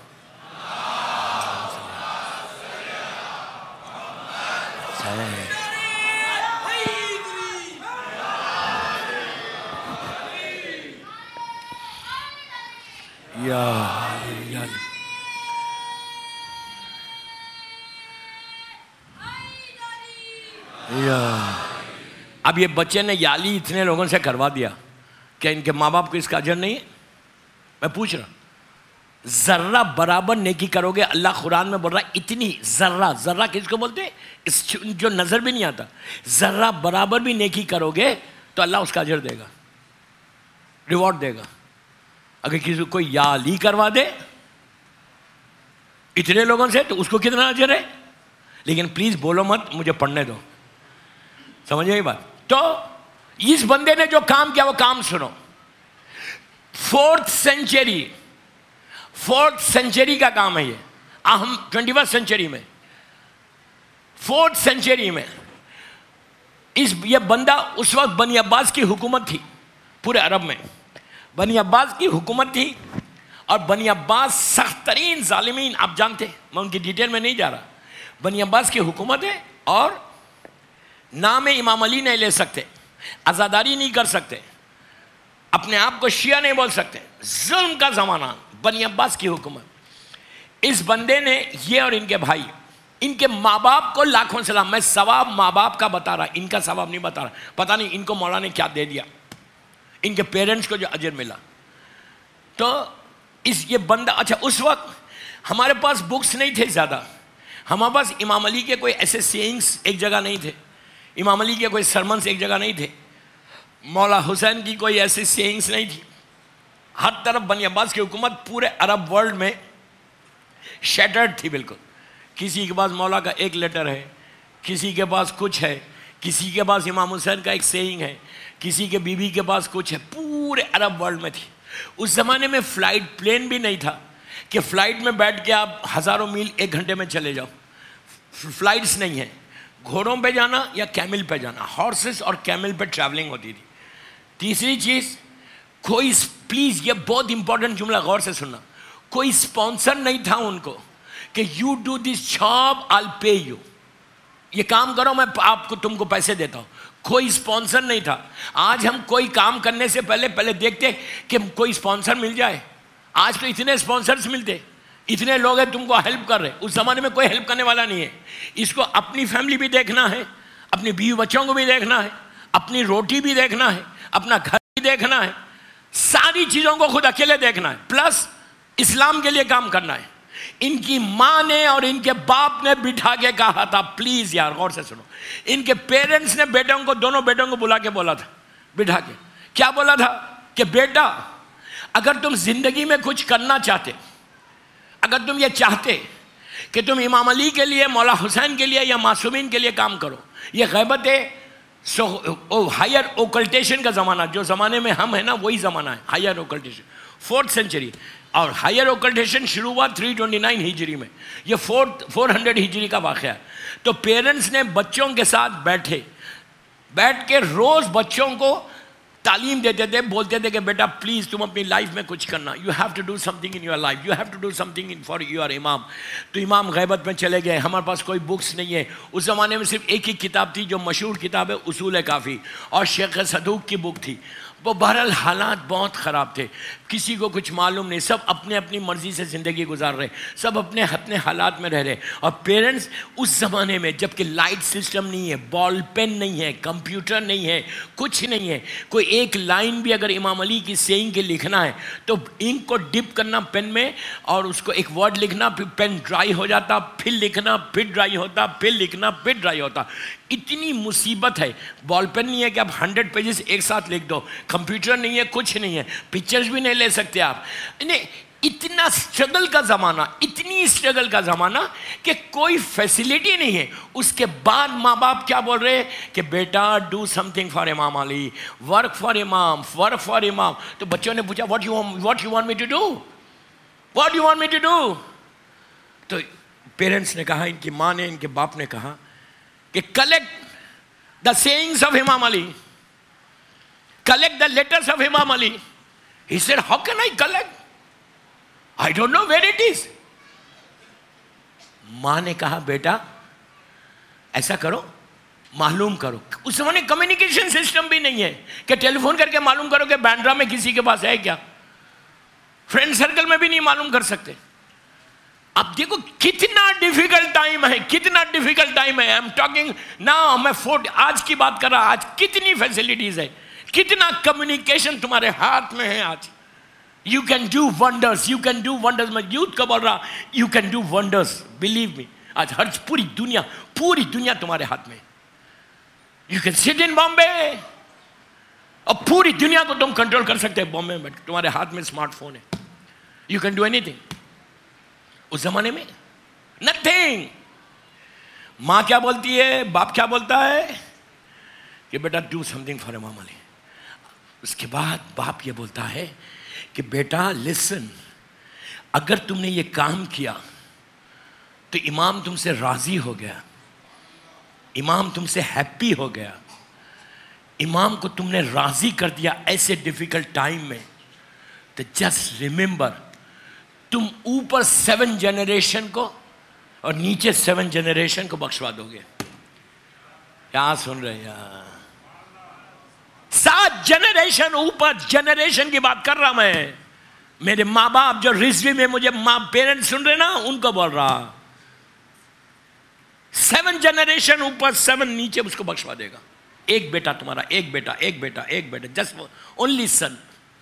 یا یا اب یہ بچے نے یالی اتنے لوگوں سے کروا دیا کہ ان کے ماں باپ کو اس کا اجر نہیں ہے. میں پوچھ رہا ہوں، ذرہ برابر نیکی کرو گے. اللہ قرآن میں بول رہا ہے اتنی ذرہ، ذرہ کس کو بولتے ہیں؟ جو نظر بھی نہیں آتا. ذرہ برابر بھی نیکی کرو گے تو اللہ اس کا اجر دے گا، ریوارڈ دے گا. اگر کسی کو کوئی یالی کروا دے اتنے لوگوں سے تو اس کو کتنا اجر ہے. لیکن پلیز بولو مت، مجھے پڑھنے دو. سمجھ گئی بات؟ تو اس بندے نے جو کام کیا وہ کام سنو. فورتھ سینچری فورتھ سینچری کا کام ہے یہ. ہم ٹوینٹی فسٹ سینچری میں، فورتھ سینچری میں اس یہ بندہ، اس وقت بنی عباس کی حکومت تھی پورے عرب میں. بنی عباس کی حکومت تھی اور بنی عباس سخت ترین ظالمین، آپ جانتے ہیں، میں ان کی ڈیٹیل میں نہیں جا رہا. بنی عباس کی حکومت ہے اور نام امام علی نہیں لے سکتے، عزاداری نہیں کر سکتے، اپنے آپ کو شیعہ نہیں بول سکتے. ظلم کا زمانہ، بنی عباس کی حکومت. اس بندے نے یہ اور ان کے بھائی، ان کے ماں باپ کو لاکھوں سلام. میں ثواب ماں باپ کا بتا رہا، ان کا ثواب نہیں بتا رہا. پتہ نہیں ان کو مولا نے کیا دے دیا، ان کے پیرنٹس کو جو اجر ملا. تو اس یہ بندہ، اچھا اس وقت ہمارے پاس بکس نہیں تھے زیادہ، ہمارے پاس امام علی کے کوئی ایسے سیئنگس ایک جگہ نہیں تھے، امام علی کے کوئی سرمنس ایک جگہ نہیں تھے، مولا حسین کی کوئی ایسی سیئنگس نہیں تھی. ہر طرف بنی عباس کی حکومت پورے عرب ورلڈ میں شیٹرڈ تھی بالکل. کسی کے پاس مولا کا ایک لیٹر ہے، کسی کے پاس کچھ ہے، کسی کے پاس امام حسین کا ایک سیئنگ ہے، کسی کے بیوی کے پاس کچھ ہے. پورے عرب ورلڈ میں تھی. اس زمانے میں فلائٹ پلین بھی نہیں تھا کہ فلائٹ میں بیٹھ کے آپ ہزاروں میل ایک گھنٹے میں چلے جاؤ. فلائٹس نہیں ہیں. گھوڑوں پہ جانا یا کیمل پہ جانا، ہارسز اور کیمل پہ ٹریولنگ ہوتی تھی. تیسری چیز، کوئی، پلیز یہ بہت امپورٹنٹ جملہ غور سے سننا، کوئی اسپانسر نہیں تھا ان کو کہ you do this job I pay you, یہ کام کرو میں آپ کو تم کو پیسے دیتا ہوں. کوئی اسپانسر نہیں تھا. آج ہم کوئی کام کرنے سے پہلے پہلے دیکھتے کہ کوئی اسپانسر مل جائے. آج تو اتنے اسپانسرس ملتے، اتنے لوگ ہیں تم کو ہیلپ کر رہے. اس زمانے میں کوئی ہیلپ کرنے والا نہیں ہے. اس کو اپنی فیملی بھی دیکھنا ہے، اپنی بیوی بچوں کو بھی دیکھنا ہے، اپنی روٹی بھی دیکھنا ہے، اپنا گھر بھی دیکھنا ہے، ساری چیزوں کو خود اکیلے دیکھنا ہے، پلس اسلام کے لیے کام کرنا ہے. ان کی ماں نے اور ان کے باپ نے بٹھا کے کہا تھا، پلیز یار غور سے سنو، ان کے پیرنٹس نے بیٹوں کو، دونوں بیٹوں کو بلا کے بولا تھا، بٹھا کے کیا بولا تھا کہ بیٹا اگر تم زندگی میں کچھ کرنا چاہتے، اگر تم یہ چاہتے کہ تم امام علی کے لیے، مولا حسین کے لیے یا معصومین کے لیے کام کرو. یہ غیبت ہے، ہائر اوکلٹیشن کا زمانہ، جو زمانے میں ہم ہیں نا وہی زمانہ ہے ہائر اوکلٹیشن، فورتھ سینچری. اور ہائر اوکلٹیشن شروع ہوا تھری ٹوینٹی نائن ہجری میں، یہ فورتھ فور ہنڈریڈ ہجری کا واقعہ ہے. تو پیرنٹس نے بچوں کے ساتھ بیٹھے، بیٹھ کے روز بچوں کو تعلیم دیتے تھے, بولتے تھے کہ بیٹا پلیز تم اپنی لائف میں کچھ کرنا, you have to do something in your life, you have to do something in for your امام. تو امام غیبت میں چلے گئے, ہمارے پاس کوئی بکس نہیں ہے. اس زمانے میں صرف ایک ہی کتاب تھی جو مشہور کتاب ہے اصول کافی, اور شیخ صدوق کی بک تھی. وہ بہرحال حالات بہت خراب تھے, کسی کو کچھ معلوم نہیں, سب اپنے اپنی مرضی سے زندگی گزار رہے, سب اپنے اپنے حالات میں رہ رہے. اور پیرنٹس اس زمانے میں جب کہ لائٹ سسٹم نہیں ہے, بال پین نہیں ہے, کمپیوٹر نہیں ہے, کچھ نہیں ہے, کوئی ایک لائن بھی اگر امام علی کی سینگ کے لکھنا ہے تو انک کو ڈپ کرنا پین میں اور اس کو ایک ورڈ لکھنا, پھر پین ڈرائی ہو جاتا, پھر لکھنا, پھر ڈرائی ہوتا, پھر لکھنا, پھر ڈرائی ہوتا. اتنی مصیبت ہے. بال پین نہیں ہے کہ آپ ہنڈریڈ پیجز ایک ساتھ لکھ دو, کمپیوٹر نہیں ہے, کچھ نہیں ہے, پکچرز بھی نہیں لے سکتے آپ. اتنا اسٹرگل کا زمانہ, اتنی اسٹرگل کا زمانہ کہ کوئی فیسلٹی نہیں ہے. اس کے بعد ماں باپ کیا بول رہے ہیں کہ بیٹا ڈو سم تھنگ فار امام علی, ورک فار امام, ورک فار امام. تو بچوں نے پوچھا what you what you want me to do, what you want me to do. تو پیرنٹس نے کہا, ان کی ماں نے, ان کے باپ نے کہا کہ کلیکٹ دا سیئنگس آف امام علی, collect the letters of Imam Ali. He said, how can I collect? I don't know where it is. ماں نے کہا بیٹا ایسا کرو, معلوم کرو. اس زمانے کمیونیکیشن سسٹم بھی نہیں ہے کہ ٹیلی فون کر کے معلوم کرو کہ بینڈرا میں کسی کے پاس ہے کیا, فرینڈ سرکل میں بھی نہیں معلوم کر سکتے. اب دیکھو کتنا ڈیفیکلٹ ٹائم ہے, کتنا ڈیفیکلٹ ٹائم ہے. آئی ایم ٹاکنگ ناؤ, میں فورٹ آج کی بات کر رہا, آج کتنی فیسلٹیز ہے, کتنا کمیونیکیشن تمہارے ہاتھ میں ہے آج. You can do wonders, you can do wonders. میں یوتھ کا بول رہا, you can do wonders, believe me. آج ہر پوری دنیا, پوری دنیا تمہارے ہاتھ میں. یو کین سٹ ان بامبے, اور پوری دنیا کو تم کنٹرول کر سکتے ہیں بامبے میں, تمہارے ہاتھ میں اسمارٹ فون ہے. You can do anything. اس زمانے میں نتھنگ. ماں کیا بولتی ہے, باپ کیا بولتا ہے کہ بیٹا ڈو سم تھنگ فار امام علی. اس کے بعد باپ یہ بولتا ہے کہ بیٹا لسن, اگر تم نے یہ کام کیا تو امام تم سے راضی ہو گیا, امام تم سے ہیپی ہو گیا, امام کو تم نے راضی کر دیا ایسے ڈیفیکلٹ ٹائم میں, تو جسٹ ریممبر تم اوپر سیون جنریشن کو اور نیچے سیون جنریشن کو بخشوا دو گے. کیا سن رہے ہیں؟ سات جنریشن اوپر, جنریشن کی بات کر رہا میں. میرے ماں باپ جو رزوی میں مجھے ماں پیرنٹ سن رہے نا, ان کو بول رہا, سیون جنریشن اوپر سیون نیچے اس کو بخشوا دے گا. ایک بیٹا تمہارا, ایک بیٹا, ایک بیٹا, ایک بیٹا, جسٹ اونلی سن.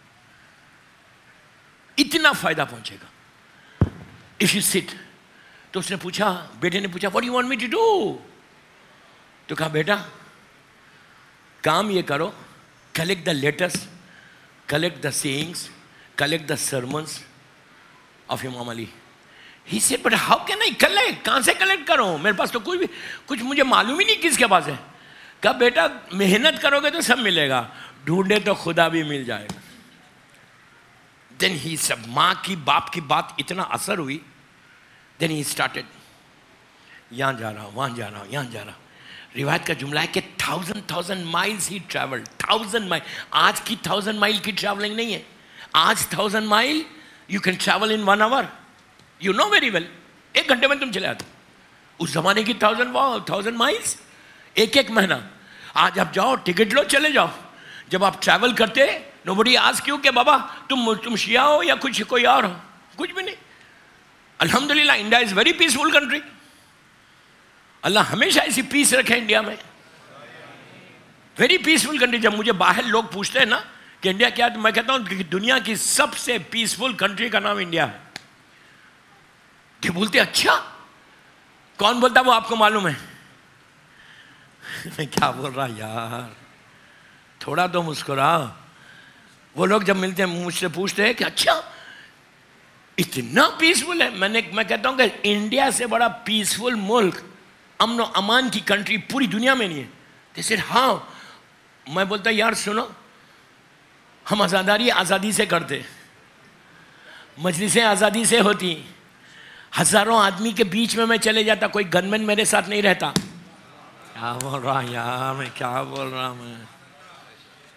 اتنا فائدہ پہنچے گا اف یو سٹ. تو اس نے پوچھا, بیٹے نے پوچھا what you want me to do. تو کہا بیٹا کام یہ کرو, collect the letters, collect the sayings, collect the sermons of امام Ali. He said but how can I collect, کہاں سے کلیکٹ کروں, میرے پاس تو کوئی بھی کچھ مجھے معلوم ہی نہیں کس کے پاس ہے. کہا بیٹا محنت کرو گے تو سب ملے گا, ڈھونڈے تو خدا بھی مل جائے گا. دین ہی سب, ماں کی باپ کی بات اتنا اثر ہوئی. دین ہی اسٹارٹیڈ, یہاں جا رہا ہوں, وہاں جا رہا ہوں, یہاں جا رہا ہوں. روایت کا جملہ ہے کہ thousand thousand miles he travel, thousand mile. آج کی تھاؤزنڈ مائل کی ٹریولنگ نہیں ہے. آج thousand mile you can travel in one hour, you know very well, ایک گھنٹے میں تم چلے آتے. اس زمانے کی تھاؤزنڈ تھاؤزنڈ مائلز ایک ایک مہینہ. آج آپ جاؤ, ٹکٹ لو, چلے جاؤ. جب آپ ٹریول کرتے نوبڈی آسک یو کہ بابا تم تم شیعہ ہو یا کچھ کوئی اور ہو, کچھ بھی نہیں. الحمدللہ India is very peaceful country. اللہ ہمیشہ ایسی پیس رکھے انڈیا میں, ویری پیسفل کنٹری. جب مجھے باہر لوگ پوچھتے ہیں نا کہ انڈیا کیا, تو میں کہتا ہوں کہ دنیا کی سب سے پیسفل کنٹری کا نام انڈیا ہے. کہ بولتے اچھا, کون بولتا وہ آپ کو معلوم ہے؟ میں کیا بول رہا یار, تھوڑا تو مسکرا. وہ لوگ جب ملتے ہیں مجھ سے پوچھتے ہیں کہ اچھا اتنا پیسفل ہے. میں نے میں کہتا ہوں کہ انڈیا سے بڑا پیسفل ملک, امن و امان کی کنٹری پوری دنیا میں نہیں ہے. they said ہاں. میں بولتا یار سنو, ہم آزاداری آزادی سے کرتے, مجلسیں آزادی سے ہوتی, ہزاروں آدمی کے بیچ میں میں چلے جاتا, کوئی گن مین میرے ساتھ نہیں رہتا. کیا بول رہا یار, میں کیا بول رہا میں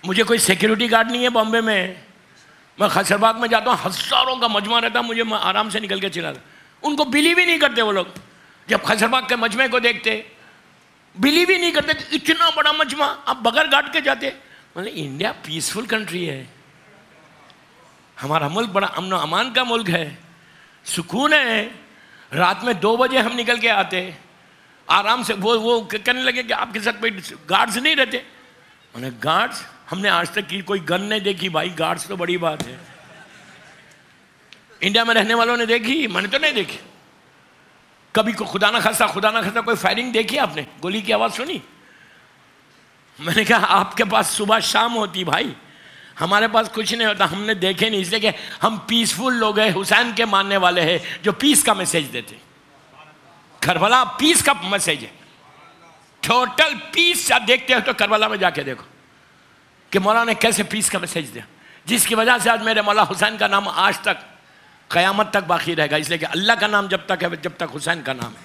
مجھے کوئی سیکیورٹی گارڈ نہیں ہے بامبے میں، میں خسر باغ میں جاتا ہوں، ہزاروں کا مجمع رہتا، مجھے میں آرام سے نکل کے چلا جاتا. ان کو بلیو ہی نہیں کرتے وہ لوگ، جب خسر باغ کے مجمع کو دیکھتے بلیو ہی نہیں کرتے کہ اتنا بڑا مجمع آپ بغیر گارڈ کے جاتے. مطلب انڈیا پیسفل کنٹری ہے، ہمارا ملک بڑا امن و امان کا ملک ہے، سکون ہے. رات میں دو بجے ہم نکل کے آتے آرام سے. وہ وہ کہنے لگے کہ آپ کے ساتھ کوئی گارڈز نہیں رہتے. میں نے گارڈز ہم نے آج تک کی کوئی گن نہیں دیکھی بھائی، گارڈز تو بڑی بات ہے. انڈیا میں رہنے والوں نے دیکھی؟ میں نے تو نہیں دیکھی. کبھی کو خدا نہ خواستہ خدا نہ خواستہ کوئی فائرنگ دیکھی آپ نے؟ گولی کی آواز سنی؟ میں نے کہا آپ کے پاس صبح شام ہوتی بھائی، ہمارے پاس کچھ نہیں ہوتا. ہم نے دیکھے نہیں، اس لیے کہ ہم پیسفل لوگ ہیں، حسین کے ماننے والے ہیں جو پیس کا میسیج دیتے. کربلا پیس کا میسیج ہے، ٹوٹل پیس. آپ دیکھتے ہو تو کربلا میں جا کے دیکھو کہ مولا نے کیسے پیس کا میسیج دیا، جس کی وجہ سے آج میرے مولا حسین کا نام آج تک قیامت تک باقی رہے گا. اس لیے کہ اللہ کا نام جب تک ہے جب تک حسین کا نام ہے.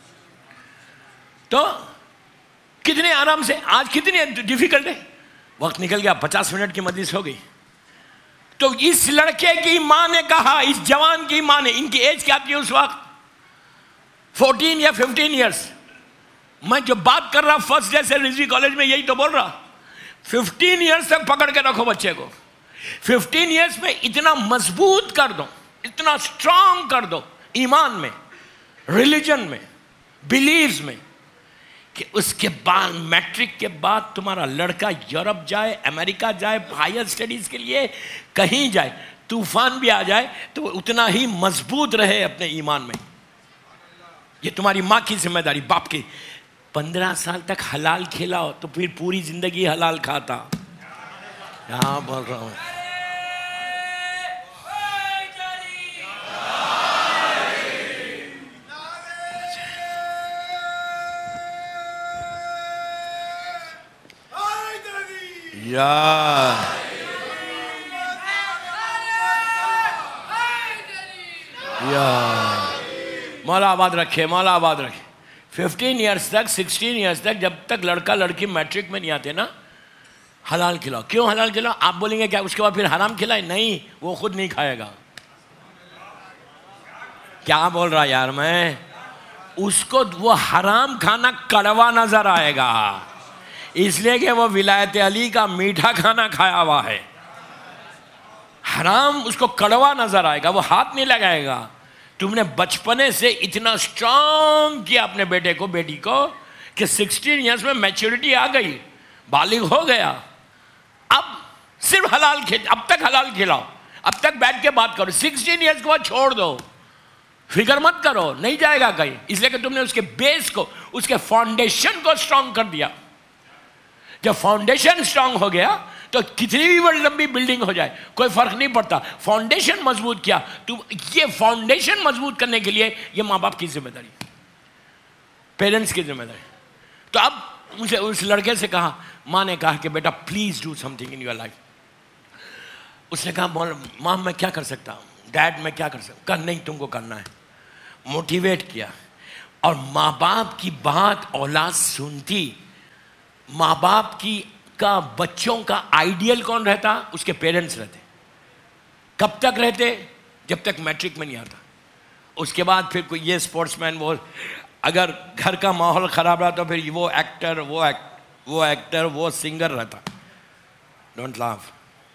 تو کتنے آرام سے، آج کتنی ڈیفیکلٹ ہے. وقت نکل گیا، پچاس منٹ کی مجلس ہو گئی. تو اس لڑکے کی ماں نے کہا، اس جوان کی ماں نے، ان کی ایج کیا تھی اس وقت؟ فورٹین یا ففٹین ایئرس. میں جو بات کر رہا فرسٹ ڈے سے رضوی کالج میں یہی تو بول رہا. ففٹین ایئرس تک پکڑ کے رکھو بچے کو. ففٹین ایئرس میں اتنا مضبوط کر دو، اتنا اسٹرانگ کر دو ایمان میں، ریلیجن میں، بلیفز میں، کہ اس کے بعد میٹرک کے بعد تمہارا لڑکا یورپ جائے، امریکہ جائے، ہائر اسٹڈیز کے لیے کہیں جائے، طوفان بھی آ جائے تو اتنا ہی مضبوط رہے اپنے ایمان میں. یہ تمہاری ماں کی ذمہ داری، باپ کی. پندرہ سال تک حلال کھلاؤ تو پھر پوری زندگی حلال کھاتا. یہاں بول رہا ہوں یا یا مولا آباد رکھے، مولا آباد رکھے. ففٹین ایئرس تک، سکسٹین ایئرس تک، جب تک لڑکا لڑکی میٹرک میں نہیں آتے نا، حلال کھلاؤ. کیوں حلال کھلاؤ؟ آپ بولیں گے کیا اس کے بعد پھر حرام کھلائے؟ نہیں، وہ خود نہیں کھائے گا. کیا بول رہا یار میں؟ اس کو وہ حرام کھانا کڑوا نظر آئے گا، اس لیے کہ وہ ولایت علی کا میٹھا کھانا کھایا ہوا ہے. حرام اس کو کڑوا نظر آئے گا، وہ ہاتھ نہیں لگائے گا. تم نے بچپنے سے اتنا اسٹرانگ کیا اپنے بیٹے کو، بیٹی کو، کہ سکسٹین ایئرس میں میچورٹی آ گئی، بالغ ہو گیا. اب صرف حلال کھلاؤ، اب تک حلال کھلاؤ، اب تک بیٹھ کے بات کرو. سکسٹین ایئرس کے بعد چھوڑ دو، فکر مت کرو، نہیں جائے گا کہیں. اس لیے کہ تم نے اس کے بیس کو، اس کے فاؤنڈیشن کو اسٹرانگ کر دیا. جب فاؤنڈیشن اسٹرانگ ہو گیا تو کتنی بھی بڑی لمبی بلڈنگ ہو جائے کوئی فرق نہیں پڑتا. فاؤنڈیشن مضبوط کیا تو یہ فاؤنڈیشن مضبوط کرنے کے لیے یہ ماں باپ کی ذمہ داری، پیرنٹس کی ذمہ داری. تو اب مجھے اس لڑکے سے کہا، ماں نے کہا کہ بیٹا please do something in your life. اس نے کہا ماں میں کیا کر سکتا ہوں، ڈیڈ میں کیا کر سکتا ہوں؟ کہا نہیں تم کو کرنا ہے. موٹیویٹ کیا. اور ماں باپ کی بات اولاد سنتی. ماں باپ کی کا بچوں کا آئیڈیل کون رہتا؟ اس کے پیرنٹس رہتے. کب تک رہتے؟ جب تک میٹرک میں نہیں آتا. اس کے بعد پھر کوئی یہ اسپورٹس مین، وہ اگر گھر کا ماحول خراب رہا تو پھر وہ ایکٹر وہ ایکٹ وہ ایکٹر وہ سنگر رہتا. Don't laugh.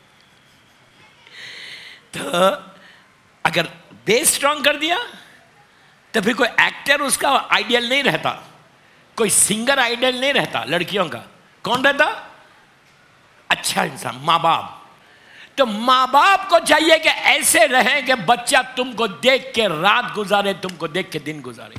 تو اگر بیس اسٹرانگ کر دیا تو پھر کوئی ایکٹر اس کا آئیڈیل نہیں رہتا، کوئی سنگر آئیڈیل نہیں رہتا. لڑکیوں کا کون رہتا؟ اچھا انسان، ماں باپ. تو ماں باپ کو چاہیے کہ ایسے رہیں کہ بچہ تم کو دیکھ کے رات گزارے، تم کو دیکھ کے دن گزارے.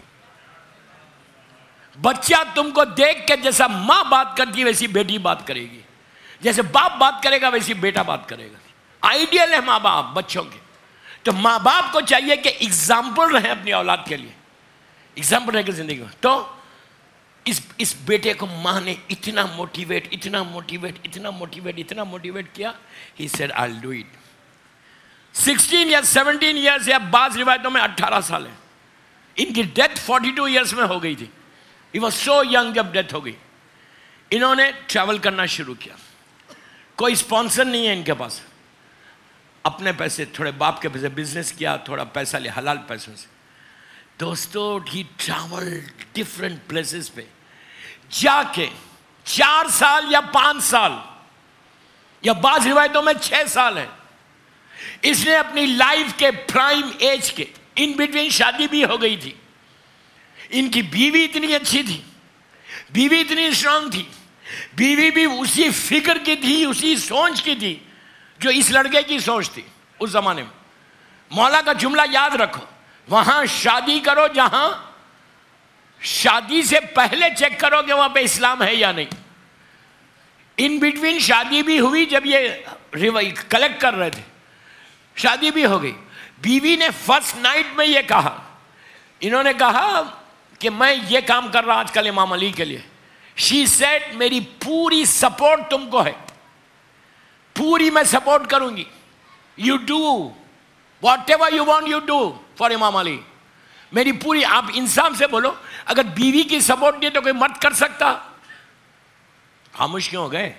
بچہ تم کو دیکھ کے جیسا ماں بات کرتی ویسی بیٹی بات کرے گی، جیسے باپ بات کرے گا ویسی بیٹا بات کرے گا. آئیڈیل ہے ماں باپ بچوں کے. تو ماں باپ کو چاہیے کہ اگزامپل رہیں اپنی اولاد کے لیے، اگزامپل رہے گا زندگی میں. تو اس اس بیٹے کو ماں نے اتنا موٹیویٹ اتنا موٹیویٹ اتنا موٹیویٹ اتنا موٹیویٹ کیا. He said I will do it. Sixteen یا سیونٹین ایئرس یا بعض روایتوں میں اٹھارہ سال ہے. ان کی ڈیتھ فورٹی ٹو ایئرس میں ہو گئی تھی. ہی واز سو ینگ جب ڈیتھ ہو گئی. انہوں نے ٹریول کرنا شروع کیا. کوئی اسپانسر نہیں ہے ان کے پاس, اپنے پیسے, تھوڑے باپ کے پیسے, بزنس کیا, تھوڑا پیسہ لیا حلال پیسوں سے. دوستو ہی ٹریول ڈفرینٹ پلیسز پہ جا کے چار سال یا پانچ سال یا بعض روایتوں میں چھ سال ہے, اس نے اپنی لائف کے پرائم ایج کے ان بٹوین شادی بھی ہو گئی تھی. ان کی بیوی اتنی اچھی تھی, بیوی اتنی اسٹرانگ تھی, بیوی بھی اسی فکر کی تھی, اسی سوچ کی تھی جو اس لڑکے کی سوچ تھی اس زمانے میں. مولا کا جملہ یاد رکھو, وہاں شادی کرو جہاں شادی سے پہلے چیک کرو کہ وہاں پہ اسلام ہے یا نہیں. ان بٹوین شادی بھی ہوئی, جب یہ کلیکٹ کر رہے تھے شادی بھی ہو گئی. بیوی نے فرسٹ نائٹ میں یہ کہا, انہوں نے کہا کہ میں یہ کام کر رہا آج کل امام علی کے لیے. شی سیڈ میری پوری سپورٹ تم کو ہے, پوری میں سپورٹ کروں گی. You do whatever you want you do for امام علی. میری پوری, آپ انسان سے بولو اگر بیوی کی سپورٹ نہیں تو کوئی مرد کر سکتا؟ خاموش کیوں ہو گئے؟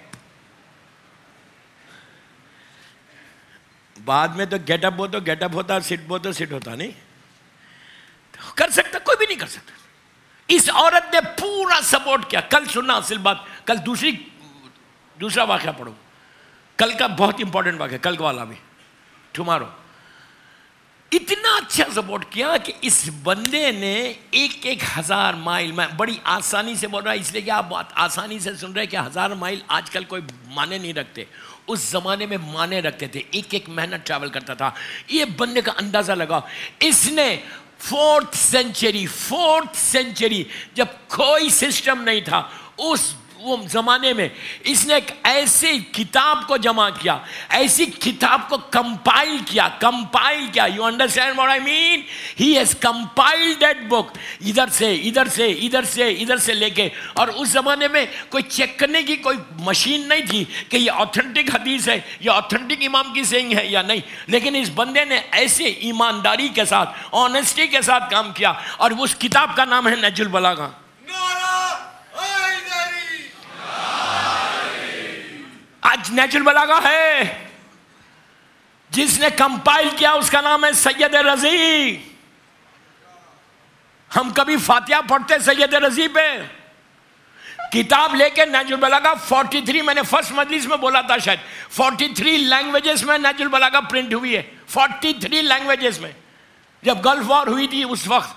بعد میں تو گیٹ اپ ہو تو گیٹ اپ ہوتا, سٹ ہو تو سٹ ہوتا, نہیں کر سکتا, کوئی بھی نہیں کر سکتا. اس عورت نے پورا سپورٹ کیا. کل سننا اصل بات, کل دوسری دوسرا واقعہ پڑھو, کل کا بہت امپورٹنٹ واقعہ, کل والا بھی ٹمارو. اتنا اچھا سپورٹ کیا کہ اس بندے نے ایک ایک ہزار مائل, میں بڑی آسانی سے بول رہا اس لیے کہ آپ بہت آسانی سے سن رہے کہ ہزار مائل آج کل کوئی معنی نہیں رکھتے, اس زمانے میں معنی رکھتے تھے. ایک ایک مہینہ ٹریول کرتا تھا. یہ بندے کا اندازہ لگا, اس نے فورتھ سینچری فورتھ سینچری جب کوئی سسٹم نہیں تھا اس وہ زمانے میں, اس نے ایک ایسی کتاب کو جمع کیا, ایسی کتاب کو کمپائل کیا کمپائل کیا you understand what I mean? He has compiled that book, ادھر سے ادھر سے ادھر سے ادھر سے لے کے. اور اس زمانے میں کوئی چیک کرنے کی کوئی مشین نہیں تھی کہ یہ آتھینٹک حدیث ہے, یہ آتھینٹک امام کی سینگ ہے یا نہیں. لیکن اس بندے نے ایسے ایمانداری کے ساتھ, آنیسٹی کے ساتھ کام کیا, اور اس کتاب کا نام ہے نہج البلاغہ. آج نہج البلاغہ ہے, جس نے کمپائل کیا اس کا نام ہے سید رضی. ہم کبھی فاتحہ پڑھتے سید رضی پہ, کتاب لے کے نہج البلاغہ فورٹی تھری, میں نے فرسٹ مجلس میں بولا تھا شاید, فورٹی تھری لینگویجز میں نہج البلاغہ پرنٹ ہوئی ہے, فورٹی تھری لینگویجز میں. جب گلف وار ہوئی تھی اس وقت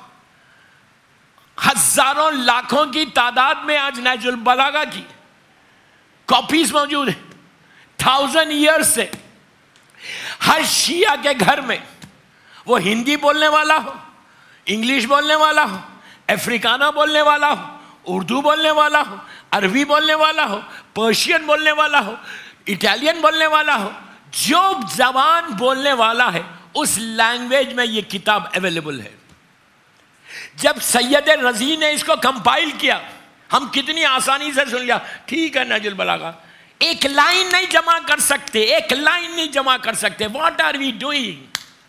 ہزاروں لاکھوں کی تعداد میں آج نہج البلاغہ کی کاپیز موجود ہیں. تھاؤزنڈ ایئرس سے ہر شیعہ کے گھر میں, وہ ہندی بولنے والا ہو, انگلش بولنے والا ہو, افریکانہ بولنے والا ہو, اردو بولنے والا ہو, عربی بولنے والا ہو, پرشین بولنے والا ہو, اٹالین بولنے والا ہو, جو زبان بولنے والا ہے اس لینگویج میں یہ کتاب اویلیبل ہے. جب سید رضی نے اس کو کمپائل کیا, ہم کتنی آسانی سے سن لیا, ٹھیک ہے نہج البلاغہ, ایک لائن نہیں جمع کر سکتے, ایک لائن نہیں جمع کر سکتے. What are we doing?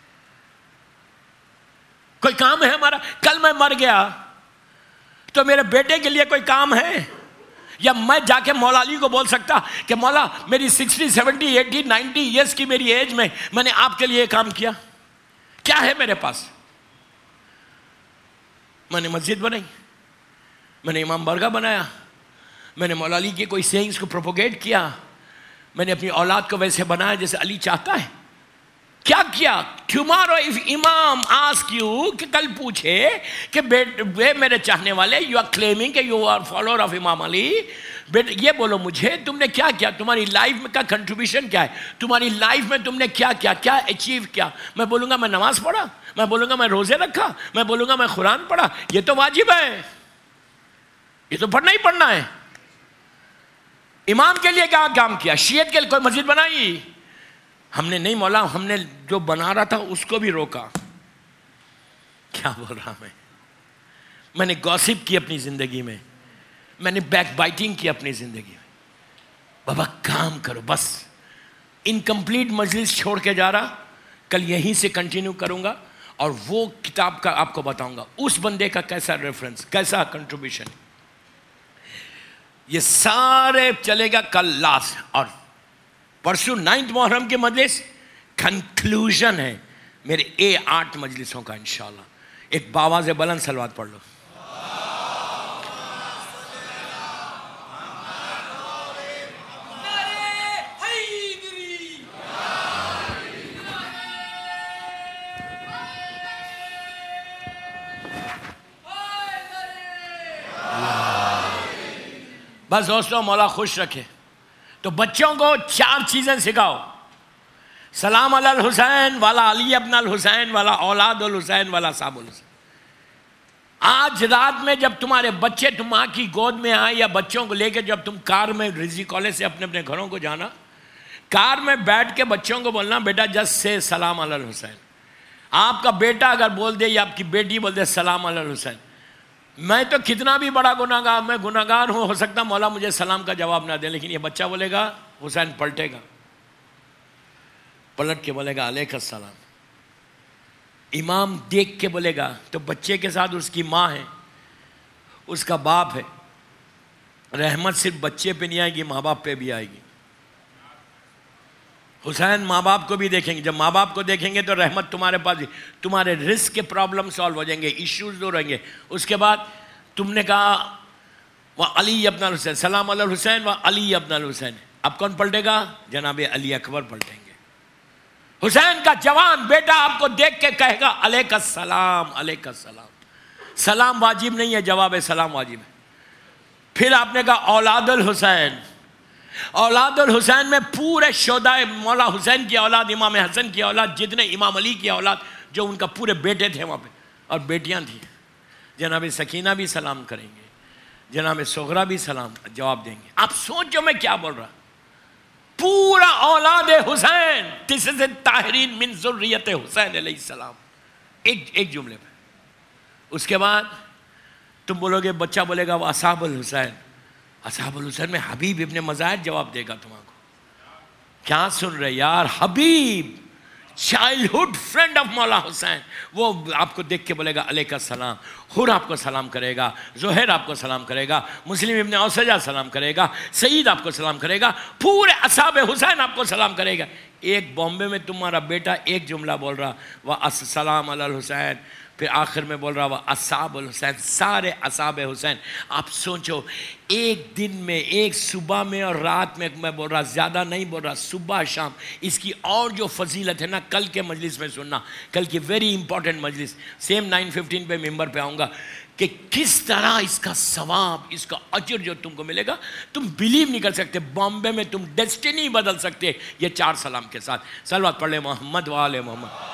کوئی کام ہے ہمارا؟ کل میں مر گیا تو میرے بیٹے کے لیے کوئی کام ہے؟ یا میں جا کے مولا علی کو بول سکتا کہ مولا میری sixty seventy eighty ninety years کی میری ایج میں میں نے آپ کے لیے کام کیا, کیا ہے میرے پاس؟ میں نے مسجد بنائی, میں نے امام بارگاہ بنایا, میں نے مولا علی کی کوئی سینگز کو پروپوگیٹ کیا, میں نے اپنی اولاد کو ویسے بنایا جیسے علی چاہتا ہے. کیا کیا؟ ٹمارو اف امام آسک یو, کہ کل پوچھے کہ بیٹے میرے چاہنے والے, یو آر کلیمنگ کہ یو آر فالوور آف امام علی, بیٹے یہ بولو مجھے تم نے کیا کیا, تمہاری لائف میں کا کنٹریبیوشن کیا ہے, تمہاری لائف میں تم نے کیا کیا کیا اچیو کیا. میں بولوں گا میں نماز پڑھا, میں بولوں گا میں روزے رکھا, میں بولوں گا میں قرآن پڑھا, یہ تو واجب ہے, یہ تو پڑھنا ہی پڑھنا ہے. امام کے لیے کیا کام کیا؟ شیعت کے لیے کوئی مسجد بنائی؟ ہم نے نہیں مولا, ہم نے جو بنا رہا تھا اس کو بھی روکا. کیا بول رہا میں میں نے گوسپ کی اپنی زندگی میں, میں نے بیک بائٹنگ کی اپنی زندگی میں. بابا کام کرو بس. انکمپلیٹ مجلس چھوڑ کے جا رہا, کل یہیں سے کنٹینیو کروں گا اور وہ کتاب کا آپ کو بتاؤں گا, اس بندے کا کیسا ریفرنس, کیسا پرسوں نائنتھ محرم کی مجلس کنکلوژن ہے میرے اے آٹھ مجلسوں کا انشاءاللہ. ایک باواز بلند صلوات پڑھ لو. بس دوستوں مولا خوش رکھے. تو بچوں کو چار چیزیں سکھاؤ. سلام علی الحسین والا علی ابن الحسین والا اولاد الحسین والا صاحب الحسین. آج رات میں جب تمہارے بچے تم ماں کی گود میں آئے یا بچوں کو لے کے جب تم کار میں رضی کالج سے اپنے اپنے گھروں کو جانا, کار میں بیٹھ کے بچوں کو بولنا بیٹا جس سے سلام علی الحسین. آپ کا بیٹا اگر بول دے یا آپ کی بیٹی بول دے سلام علی الحسین, میں تو کتنا بھی بڑا گناہ گار میں گناہ گار ہوں, ہو سکتا مولا مجھے سلام کا جواب نہ دے, لیکن یہ بچہ بولے گا حسین پلٹے گا, پلٹ کے بولے گا علیک السلام. امام دیکھ کے بولے گا تو بچے کے ساتھ اس کی ماں ہے, اس کا باپ ہے. رحمت صرف بچے پہ نہیں آئے گی, ماں باپ پہ بھی آئے گی. حسین ماں باپ کو بھی دیکھیں گے, جب ماں باپ کو دیکھیں گے تو رحمت تمہارے پاس, تمہارے رزق کے پرابلم سالو ہو جائیں گے, ایشوز دور ہویں گے. اس کے بعد تم نے کہا وہ علی ابن الحسین, سلام علی الحسین و علی ابن الحسین, اب کون پلٹے گا؟ جناب علی اکبر پلٹیں گے. حسین کا جوان بیٹا آپ کو دیکھ کے کہے گا علیک السلام علیک السلام. سلام واجب نہیں ہے, جواب سلام واجب ہے. پھر آپ نے کہا اولاد الحسین, اولاد الحسین میں پورے شہداء مولا حسین کی اولاد, امام حسن کی اولاد, جتنے امام علی کی اولاد جو ان کا پورے بیٹے تھے وہاں پہ اور بیٹیاں تھیں. جناب سکینہ بھی سلام کریں گے, جناب صغرا بھی سلام جواب دیں گے. آپ سوچو میں کیا بول رہا, پورا اولاد حسین تسعۃ الطاہرین من ذریت حسین علیہ السلام, ایک ایک جملے پہ. اس کے بعد تم بولو گے, بچہ بولے گا وہ اصحاب الحسین, اصحاب الحسین میں حبیب ابن مظاہر جواب دے گا تمہارے کو. کیا سن رہے یار, حبیب چائلڈہڈ فرینڈ آف مولا حسین, وہ آپ کو دیکھ کے بولے گا علیک السلام. حر آپ کو سلام کرے گا, زہیر آپ کو سلام کرے گا, مسلم ابن اوسجہ سلام کرے گا, سعید آپ کو سلام کرے گا, پورے اصحاب حسین آپ کو سلام کرے گا. ایک بامبے میں تمہارا بیٹا ایک جملہ بول رہا وہ السلام علی الحسین, پھر آخر میں بول رہا وہ اصحاب الحسین, سارے اصحاب حسین. آپ سوچو ایک دن میں, ایک صبح میں اور رات میں, میں بول رہا زیادہ نہیں بول رہا, صبح شام. اس کی اور جو فضیلت ہے نا کل کے مجلس میں سننا, کل کی ویری امپورٹنٹ مجلس, سیم نائن ففٹین پہ ممبر پہ آؤں گا, کہ کس طرح اس کا ثواب, اس کا اجر جو تم کو ملے گا تم بلیو نہیں کر سکتے. بامبے میں تم ڈیسٹینی بدل سکتے یہ چار سلام کے ساتھ. صلوات پڑھ لے محمد و آل محمد.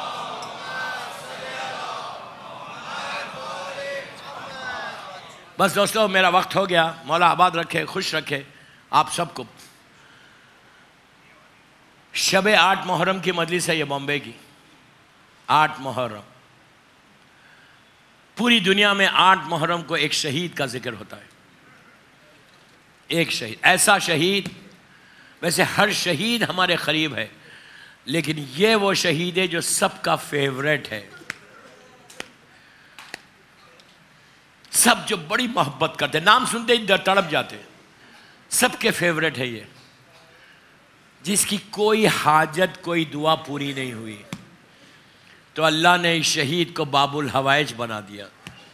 بس دوستو میرا وقت ہو گیا, مولا آباد رکھے, خوش رکھے آپ سب کو. شب آٹھ محرم کی مجلس ہے یہ بامبے کی, آٹھ محرم. پوری دنیا میں آٹھ محرم کو ایک شہید کا ذکر ہوتا ہے, ایک شہید, ایسا شہید, ویسے ہر شہید ہمارے قریب ہے, لیکن یہ وہ شہید ہے جو سب کا فیوریٹ ہے, سب جو بڑی محبت کرتے, نام سنتے ہی تڑپ جاتے, سب کے فیوریٹ ہے یہ, جس کی کوئی حاجت کوئی دعا پوری نہیں ہوئی تو اللہ نے اس شہید کو باب الحوائج بنا دیا.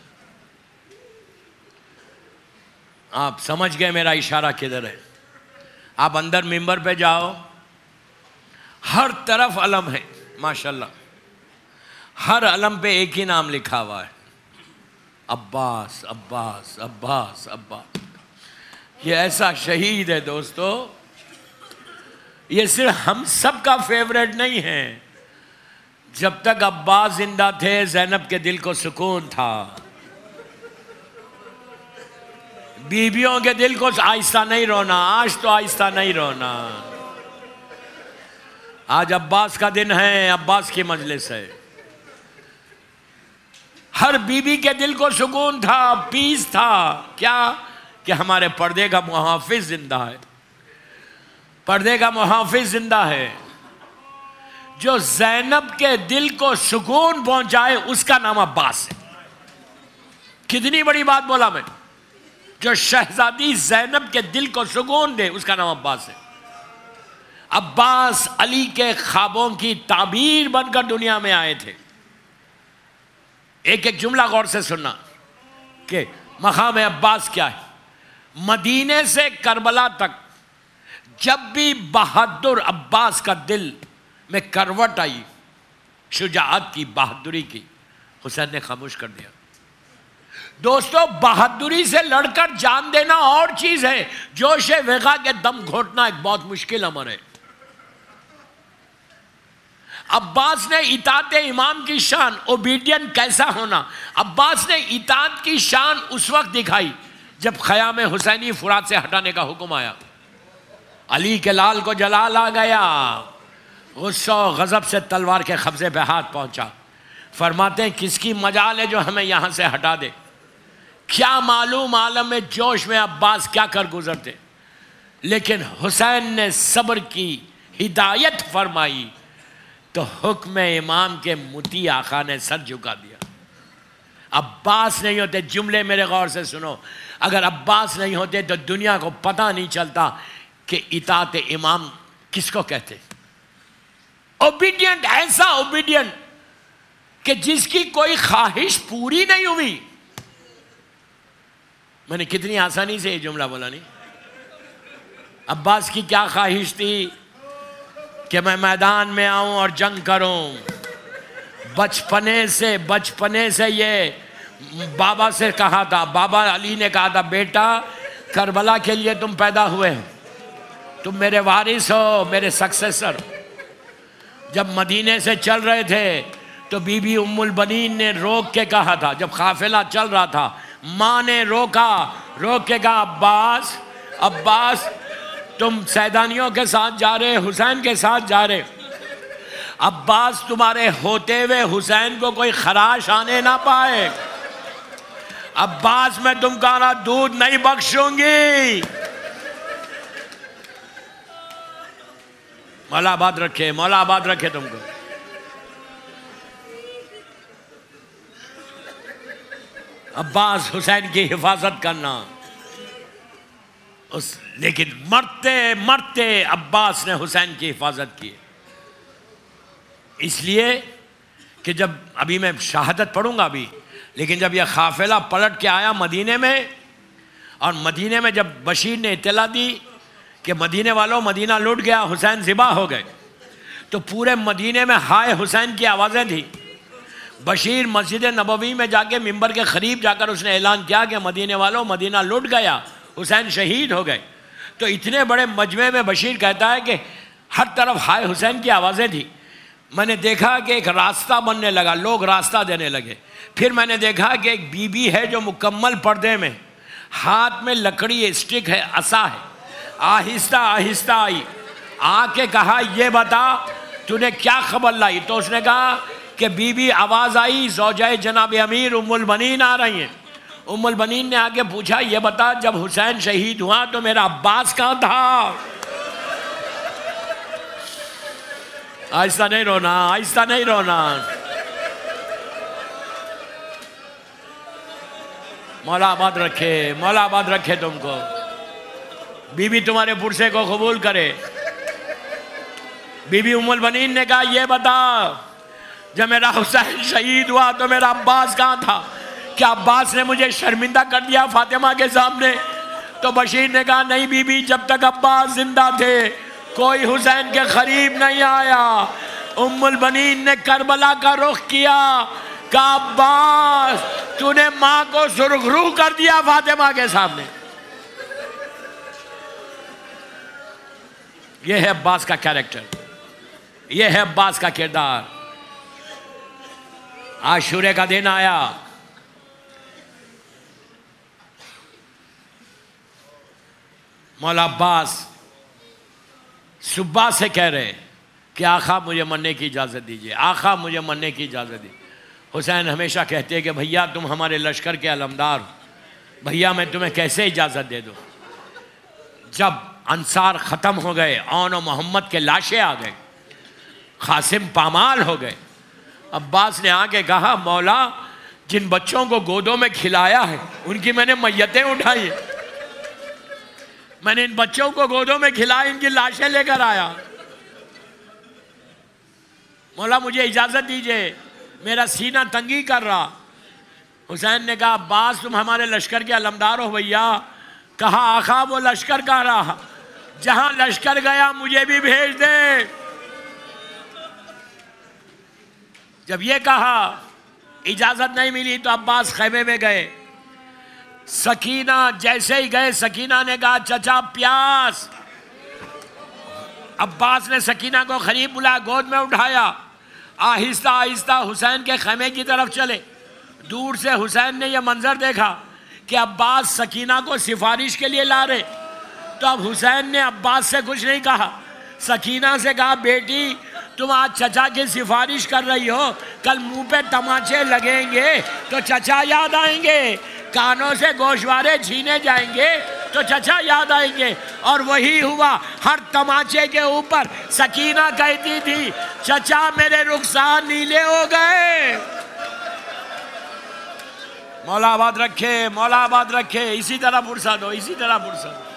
آپ سمجھ گئے میرا اشارہ کدھر ہے. آپ اندر ممبر پہ جاؤ, ہر طرف علم ہے ماشاءاللہ, ہر علم پہ ایک ہی نام لکھا ہوا ہے, عباس عباس عباس عباس. یہ ایسا شہید ہے دوستو, یہ صرف ہم سب کا فیوریٹ نہیں ہے. جب تک عباس زندہ تھے زینب کے دل کو سکون تھا, بیویوں کے دل کو آہستہ نہیں رونا, آج تو آہستہ نہیں رونا. آج عباس کا دن ہے, عباس کی مجلس ہے. ہر بیوی کے دل کو سکون تھا, پیس تھا, کیا کہ ہمارے پردے کا محافظ زندہ ہے, پردے کا محافظ زندہ ہے. جو زینب کے دل کو سکون پہنچائے اس کا نام عباس ہے. کتنی بڑی بات بولا میں, جو شہزادی زینب کے دل کو سکون دے اس کا نام عباس ہے. عباس علی کے خوابوں کی تعبیر بن کر دنیا میں آئے تھے. ایک ایک جملہ غور سے سننا کہ مقام عباس کیا ہے. مدینے سے کربلا تک جب بھی بہادر عباس کا دل میں کروٹ آئی، شجاعت کی، بہادری کی، حسین نے خاموش کر دیا. دوستو، بہادری سے لڑ کر جان دینا اور چیز ہے، جوش وغا کے دم گھوٹنا ایک بہت مشکل امر ہے. عباس نے اطاعت امام کی شان، اوبیڈین کیسا ہونا، عباس نے اطاعت کی شان اس وقت دکھائی جب خیام حسینی فرات سے ہٹانے کا حکم آیا. علی کے لال کو جلال آ گیا، غصہ و غضب سے تلوار کے قبضے پہ ہاتھ پہنچا. فرماتے ہیں کس کی مجال ہے جو ہمیں یہاں سے ہٹا دے. کیا معلوم عالم میں جوش میں عباس کیا کر گزرتے، لیکن حسین نے صبر کی ہدایت فرمائی تو حکم امام کے مطیع آقا نے سر جھکا دیا. عباس نہیں ہوتے، جملے میرے غور سے سنو، اگر عباس نہیں ہوتے تو دنیا کو پتہ نہیں چلتا کہ اطاعت امام کس کو کہتے. اوبیڈینٹ، ایسا اوبیڈینٹ کہ جس کی کوئی خواہش پوری نہیں ہوئی. میں نے کتنی آسانی سے یہ جملہ بولا نہیں. عباس کی کیا خواہش تھی کہ میں میدان میں آؤں اور جنگ کروں. بچپنے سے بچپنے سے یہ بابا سے کہا تھا، بابا علی نے کہا تھا بیٹا کربلا کے لیے تم پیدا ہوئے ہو، تم میرے وارث ہو، میرے سکسیسر. جب مدینے سے چل رہے تھے تو بی بی ام البنین نے روک کے کہا تھا، جب قافلہ چل رہا تھا ماں نے روکا، روک کے کہا عباس عباس تم سیدانیوں کے ساتھ جا رہے، حسین کے ساتھ جا رہے، عباس تمہارے ہوتے ہوئے حسین کو کوئی خراش آنے نہ پائے. عباس میں تمہارا دودھ نہیں بخشوں گی. مولا آباد رکھے، مولا آباد رکھے تم کو. عباس حسین کی حفاظت کرنا اس، لیکن مرتے مرتے عباس نے حسین کی حفاظت کی. اس لیے کہ جب ابھی میں شہادت پڑھوں گا ابھی، لیکن جب یہ قافلہ پلٹ کے آیا مدینے میں، اور مدینے میں جب بشیر نے اطلاع دی کہ مدینے والوں مدینہ لوٹ گیا، حسین ذبح ہو گئے، تو پورے مدینے میں ہائے حسین کی آوازیں تھیں. بشیر مسجد نبوی میں جا کے ممبر کے قریب جا کر اس نے اعلان کیا کہ مدینے والوں مدینہ لوٹ گیا، حسین شہید ہو گئے. تو اتنے بڑے مجمع میں بشیر کہتا ہے کہ ہر طرف ہائے حسین کی آوازیں تھیں. میں نے دیکھا کہ ایک راستہ بننے لگا، لوگ راستہ دینے لگے. پھر میں نے دیکھا کہ ایک بی بی ہے جو مکمل پردے میں، ہاتھ میں لکڑی اسٹک ہے، عصا ہے، آہستہ آہستہ آئی، آ کے کہا یہ بتا تو نے کیا خبر لائی. تو اس نے کہا کہ بی بی آواز آئی زوجہ جناب امیر ام البنین آ رہی ہیں. ام البنین نے آگے پوچھا یہ بتا جب حسین شہید ہوا تو میرا عباس کہاں تھا. آہستہ نہیں رونا، آہستہ نہیں رونا. مولا آباد رکھے، مولا آباد رکھے تم کو. بی بی تمہارے پرسے کو قبول کرے. بی بی ام البنین نے کہا یہ بتا جب میرا حسین شہید ہوا تو میرا عباس کہاں تھا؟ کیا عباس نے مجھے شرمندہ کر دیا فاطمہ کے سامنے؟ تو بشیر نے کہا نہیں بی بی، جب تک عباس زندہ تھے کوئی حسین کے قریب نہیں آیا. ام البنین نے کربلا کا رخ کیا، کہا عباس تو نے ماں کو سرخرو کر دیا فاطمہ کے سامنے. یہ ہے عباس کا کیریکٹر، یہ ہے عباس کا کردار. عاشورے کا دن آیا، مولا عباس صبح سے کہہ رہے کہ آقا مجھے مرنے کی اجازت دیجئے، آقا مجھے مرنے کی اجازت دیجئے. حسین ہمیشہ کہتے ہیں کہ بھیا تم ہمارے لشکر کے علمدار، بھیا میں تمہیں کیسے اجازت دے دوں. جب انصار ختم ہو گئے، اون و محمد کے لاشیں آ گئے، قاسم پامال ہو گئے، عباس نے آ کے کہا مولا جن بچوں کو گودوں میں کھلایا ہے ان کی میں نے میتیں اٹھائی ہیں، میں نے ان بچوں کو گودوں میں کھلایا، ان کی لاشیں لے کر آیا. مولا مجھے اجازت دیجئے، میرا سینہ تنگی کر رہا۔ حسین نے کہا عباس تم ہمارے لشکر کے علمدار ہو بھیا۔ کہا آقا وہ لشکر کا رہا، جہاں لشکر گیا مجھے بھی بھیج دے۔ جب یہ کہا اجازت نہیں ملی تو عباس خیمے میں گئے۔ سکینہ جیسے ہی گئے سکینہ نے کہا چچا پیاس۔ عباس نے سکینہ کو قریب بلایا، گود میں اٹھایا، آہستہ آہستہ حسین کے خیمے کی طرف چلے۔ دور سے حسین نے یہ منظر دیکھا کہ عباس سکینہ کو سفارش کے لیے لا رہے، تو اب حسین نے عباس سے کچھ نہیں کہا، سکینہ سے کہا بیٹی تم آج چچا کی سفارش کر رہی ہو، کل منہ پہ تماچے لگیں گے تو چچا یاد آئیں گے، کانوں سے گوشوارے چھینے جائیں گے تو چچا یاد آئیں گے۔ اور وہی ہوا، ہر تماچے کے اوپر سکینہ کہتی تھی چچا میرے رخسار نیلے ہو گئے۔ مولا آباد رکھے، مولا آباد رکھے، اسی طرح پرسا دو، اسی طرح پرسا دو۔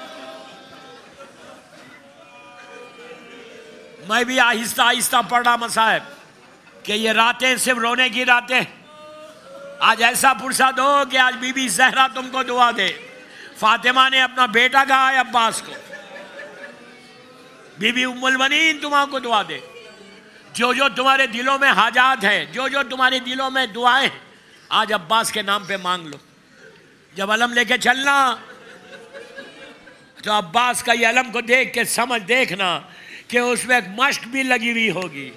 میں بھی آہستہ آہستہ پڑھ رہا مصائب کہ یہ راتیں صرف رونے کی راتیں۔ آج ایسا پرسا دو کہ آج بی بی زہرا تم کو دعا دے۔ فاطمہ نے اپنا بیٹا کہا ہے عباس کو، بی بی ام المنین تمہاں کو دعا دے۔ جو جو تمہارے دلوں میں حاجات ہیں، جو جو تمہارے دلوں میں دعائیں ہیں، آج عباس کے نام پہ مانگ لو۔ جب علم لے کے چلنا تو عباس کا یہ علم کو دیکھ کے سمجھ دیکھنا کہ اس میں ایک مشق بھی لگی ہوئی ہوگی۔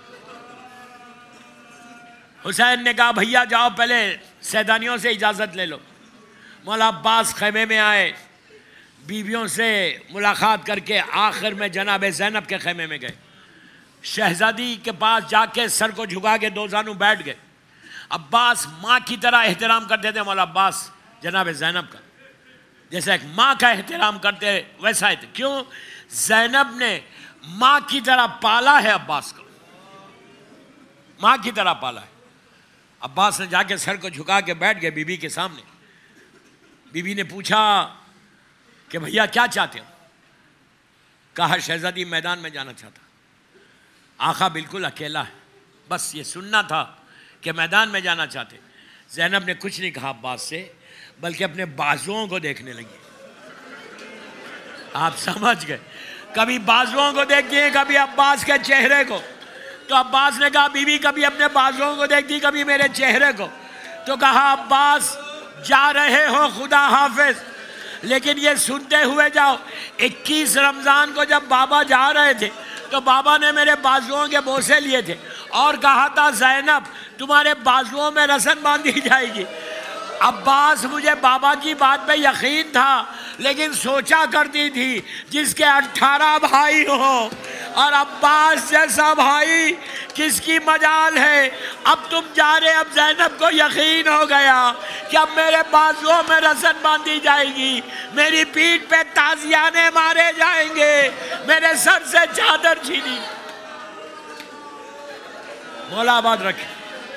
حسین نے کہا بھیا جاؤ پہلے سیدانیوں سے اجازت لے لو۔ مولا عباس خیمے میں آئے، بیویوں سے ملاقات کر کے آخر میں جناب زینب کے خیمے میں گئے۔ شہزادی کے پاس جا کے سر کو جھکا کے دو زانوں بیٹھ گئے۔ عباس ماں کی طرح احترام کرتے تھے مولا عباس جناب زینب کا، جیسا ایک ماں کا احترام کرتے ویسا ہی تھے۔ کیوں؟ زینب نے ماں کی طرح پالا ہے عباس کو، ماں کی طرح پالا ہے۔ عباس نے جا کے سر کو جھکا کے بیٹھ گئے بی بی کے سامنے۔ بی بی نے پوچھا کہ بھیا کیا چاہتے ہو؟ کہا شہزادی میدان میں جانا چاہتا۔ آقا بالکل اکیلا ہے، بس یہ سننا تھا کہ میدان میں جانا چاہتے۔ زینب نے کچھ نہیں کہا عباس سے، بلکہ اپنے بازوؤں کو دیکھنے لگی۔ آپ سمجھ گئے، کبھی بازوؤں کو دیکھتی ہیں کبھی عباس کے چہرے کو۔ تو عباس نے کہا بی بی کبھی اپنے بازوؤں کو دیکھتی کبھی میرے چہرے کو۔ تو کہا عباس جا رہے ہو خدا حافظ، لیکن یہ سنتے ہوئے جاؤ اکیس رمضان کو جب بابا جا رہے تھے تو بابا نے میرے بازوؤں کے بوسے لیے تھے اور کہا تھا زینب تمہارے بازوؤں میں رسن باندھی جائے گی۔ عباس مجھے بابا کی بات پہ یقین تھا، لیکن سوچا کرتی تھی جس کے اٹھارہ بھائی ہو اور عباس جیسا بھائی کس کی مجال ہے۔ اب تم جا رہے، اب زینب کو یقین ہو گیا کہ اب میرے بازوؤں میں رسن باندھی جائے گی، میری پیٹھ پہ تازیانے مارے جائیں گے، میرے سر سے چادر چھینی۔ مولا آباد رکھے۔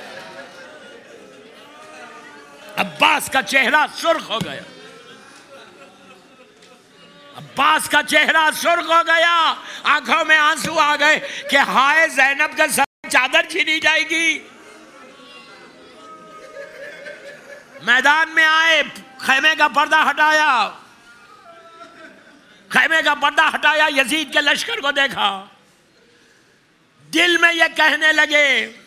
عباس کا چہرہ سرخ ہو گیا، عباس کا چہرہ سرخ ہو گیا، آنکھوں میں آنسو آ گئے کہ ہائے زینب کا سر چادر چھینی جائے گی۔ میدان میں آئے، خیمے کا پردہ ہٹایا، خیمے کا پردہ ہٹایا، یزید کے لشکر کو دیکھا، دل میں یہ کہنے لگے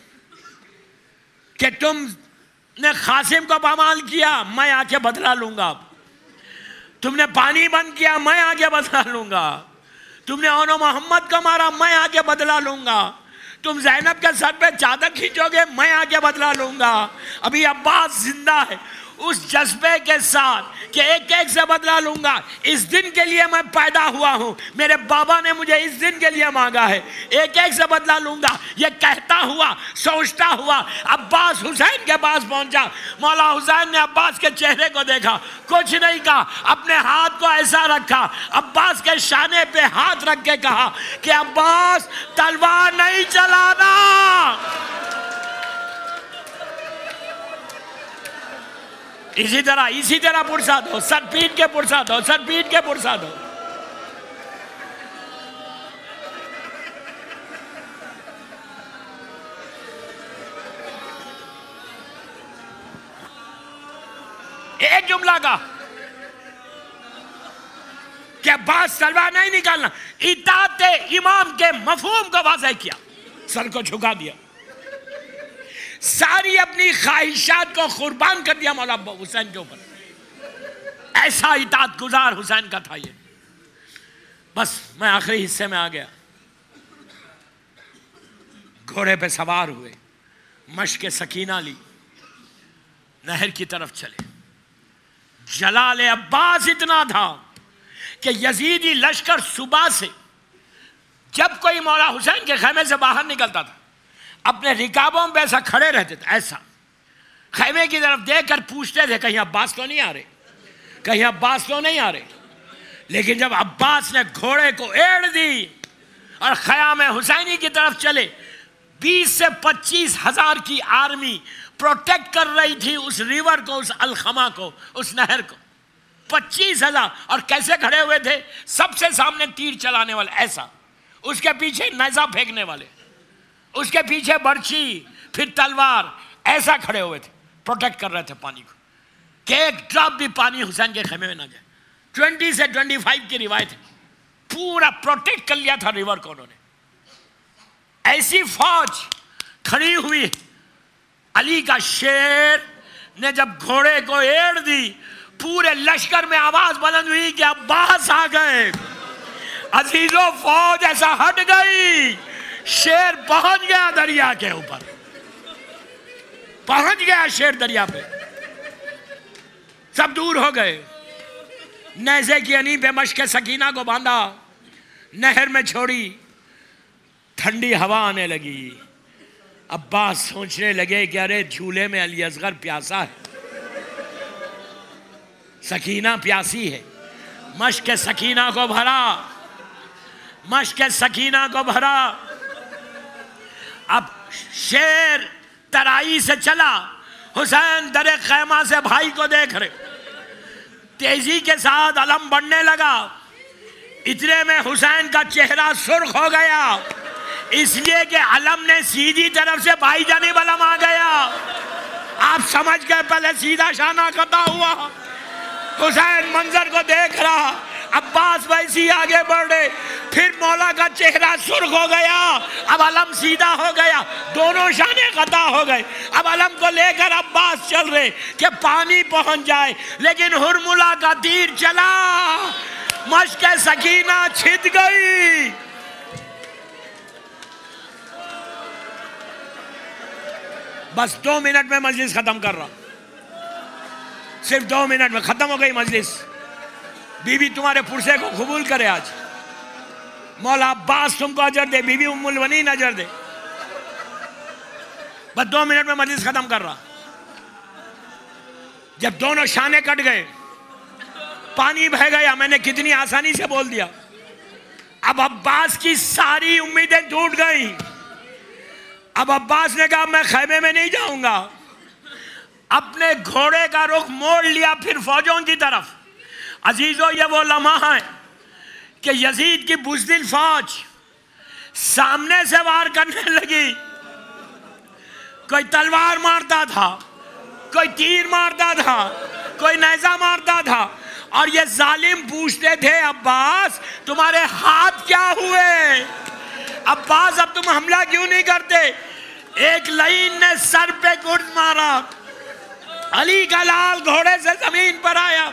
کہ تم نے قاسم کو پامال کیا، میں آ کے بدلہ لوں گا۔ تم نے پانی بند کیا، میں آ کے بدلہ لوں گا۔ تم نے اونو محمد کو مارا، میں آ کے بدلہ لوں گا۔ تم زینب کے سر پہ چادر کھینچو گے، میں آ کے بدلہ لوں گا۔ ابھی عباس زندہ ہے اس جذبے کے ساتھ کہ ایک ایک سے بدلہ لوں گا۔ اس دن کے لیے میں پیدا ہوا ہوں، میرے بابا نے مجھے اس دن کے لیے مانگا ہے، ایک ایک سے بدلہ لوں گا۔ یہ کہتا ہوا سوچتا ہوا عباس حسین کے پاس پہنچا۔ مولا حسین نے عباس کے چہرے کو دیکھا، کچھ نہیں کہا، اپنے ہاتھ کو ایسا رکھا، عباس کے شانے پہ ہاتھ رکھ کے کہا کہ عباس تلوار نہیں چلانا۔ اسی طرح اسی طرح پرسا دو، سر پیٹ کے پرسا دو، سر پیٹ کے پرسا دو۔ ایک جملہ کا کہ عباس تلوار نہیں نکالنا، اطاعت امام کے مفہوم کو واضح کیا، سر کو جھکا دیا، ساری اپنی خواہشات کو قربان کر دیا مولا حسین کے اوپر. ایسا اطاعت گزار حسین کا تھا یہ. بس میں آخری حصے میں آ گیا. گھوڑے پہ سوار ہوئے، مشق سکینہ لی، نہر کی طرف چلے. جلال عباس اتنا تھا کہ یزیدی لشکر صبح سے جب کوئی مولا حسین کے خیمے سے باہر نکلتا تھا اپنے رکابوں پہ ایسا کھڑے رہتے تھے، ایسا خیمے کی طرف دیکھ کر پوچھتے تھے کہیں عباس تو نہیں آ رہے، کہیں عباس تو نہیں آ رہے. لیکن جب عباس نے گھوڑے کو ایڑ دی اور خیام حسینی کی طرف چلے، بیس سے پچیس ہزار کی آرمی پروٹیکٹ کر رہی تھی اس ریور کو، اس الخما کو، اس نہر کو. پچیس ہزار. اور کیسے کھڑے ہوئے تھے؟ سب سے سامنے تیر چلانے والے ایسا، اس کے پیچھے نیزہ پھینکنے والے، اس کے پیچھے برچھی، پھر تلوار، ایسا کھڑے ہوئے تھے، پروٹیکٹ کر رہے تھے پانی کو کہ ایک ڈراپ بھی پانی حسین کے خیمے میں نہ جائے. ٹوینٹی سے ٹوینٹی فائیو کی روایت ہے. پورا پروٹیکٹ کر لیا تھا ریور کو انہوں نے. ایسی فوج کھڑی ہوئی. علی کا شیر نے جب گھوڑے کو ایڑ دی، پورے لشکر میں آواز بلند ہوئی کہ عباس آ گئے. عزیزو فوج ایسا ہٹ گئی، شیر پہنچ گیا دریا کے اوپر، پہنچ گیا شیر دریا پہ. سب دور ہو گئے. نیزے کی انیں پہ مشق سکینہ کو باندھا، نہر میں چھوڑی. ٹھنڈی ہوا آنے لگی. عباس سوچنے لگے کہ ارے جھولے میں علی اصغر پیاسا ہے، سکینہ پیاسی ہے. مشق سکینہ کو بھرا، مشق سکینہ کو بھرا. اب شیر ترائی سے چلا. حسین در خیمہ سے بھائی کو دیکھ رہے، تیزی کے ساتھ علم بڑھنے لگا. اتنے میں حسین کا چہرہ سرخ ہو گیا، اس لیے کہ علم نے سیدھی طرف سے بھائی جانب علم آ گیا. آپ سمجھ گئے، پہلے سیدھا شانہ قطع ہوا. حسین منظر کو دیکھ رہا، عباس ویسی آگے بڑھ رہے. پھر مولا کا چہرہ سرخ ہو گیا، اب علم سیدھا ہو گیا، دونوں شانے قطع ہو گئے. اب علم کو لے کر عباس چل رہے کہ پانی پہنچ جائے. لیکن ہرملہ کا تیر چلا، مشق سکینہ چھت گئی. بس دو منٹ میں مجلس ختم کر رہا، صرف دو منٹ میں ختم ہو گئی مجلس. بی بی تمہارے پرسے کو قبول کرے آج. مولا عباس تم کو اجر دے، بی بی ام البنین اجر دے. بس دو منٹ میں مجلس ختم کر رہا. جب دونوں شانے کٹ گئے، پانی بہہ گیا، میں نے کتنی آسانی سے بول دیا. اب عباس کی ساری امیدیں ٹوٹ گئیں. اب عباس نے کہا میں خیمے میں نہیں جاؤں گا. اپنے گھوڑے کا رخ موڑ لیا پھر فوجوں کی طرف. عزیزو یہ وہ لمحہ ہے کہ یزید کی بزدل فوج سامنے سے وار کرنے لگی. کوئی تلوار مارتا تھا، کوئی تیر مارتا تھا، کوئی نیزہ مارتا تھا. اور یہ ظالم پوچھتے تھے عباس تمہارے ہاتھ کیا ہوئے؟ عباس اب تم حملہ کیوں نہیں کرتے؟ ایک لعین نے سر پہ گرد مارا. علی کا لال گھوڑے سے زمین پر آیا.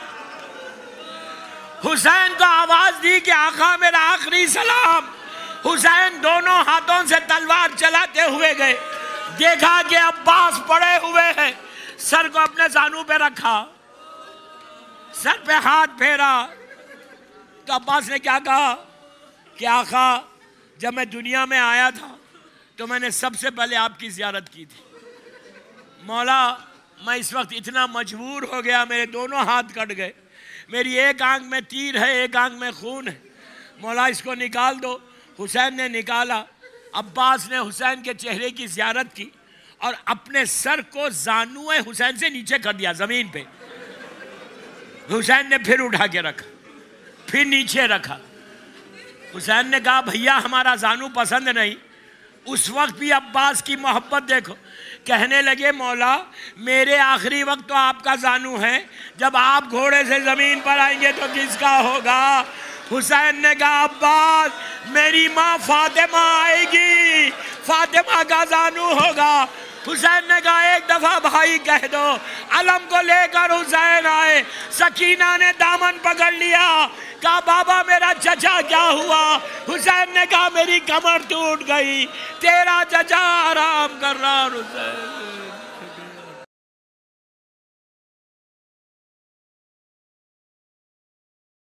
حسین کو آواز دی کہ آقا میرا آخری سلام. حسین دونوں ہاتھوں سے تلوار چلاتے ہوئے گئے. دیکھا کہ عباس پڑے ہوئے ہیں، سر کو اپنے زانو پہ رکھا، سر پہ ہاتھ پھیرا. تو عباس نے کیا کہا کہ آقا جب میں دنیا میں آیا تھا تو میں نے سب سے پہلے آپ کی زیارت کی تھی. مولا میں اس وقت اتنا مجبور ہو گیا، میرے دونوں ہاتھ کٹ گئے، میری ایک آنکھ میں تیر ہے، ایک آنکھ میں خون ہے، مولا اس کو نکال دو. حسین نے نکالا. عباس نے حسین کے چہرے کی زیارت کی اور اپنے سر کو زانوئے حسین سے نیچے کر دیا زمین پہ. حسین نے پھر اٹھا کے رکھا، پھر نیچے رکھا. حسین نے کہا بھیا ہمارا زانو پسند نہیں، اس وقت بھی عباس کی محبت دیکھو. کہنے لگے مولا میرے آخری وقت تو آپ کا زانو ہے، جب آپ گھوڑے سے زمین پر آئیں گے تو کس کا ہوگا؟ حسین نے کہا عباس میری ماں فاطمہ آئے گی، فاطمہ کا زانو ہوگا. حسین نے کہا ایک دفعہ بھائی کہہ دو. علم کو لے کر حسین آئے، سکینہ نے دامن پکڑ لیا، کہا بابا میرا چچا کیا ہوا؟ حسین نے کہا میری کمر ٹوٹ گئی، تیرا چچا آرام کر رہا. حسین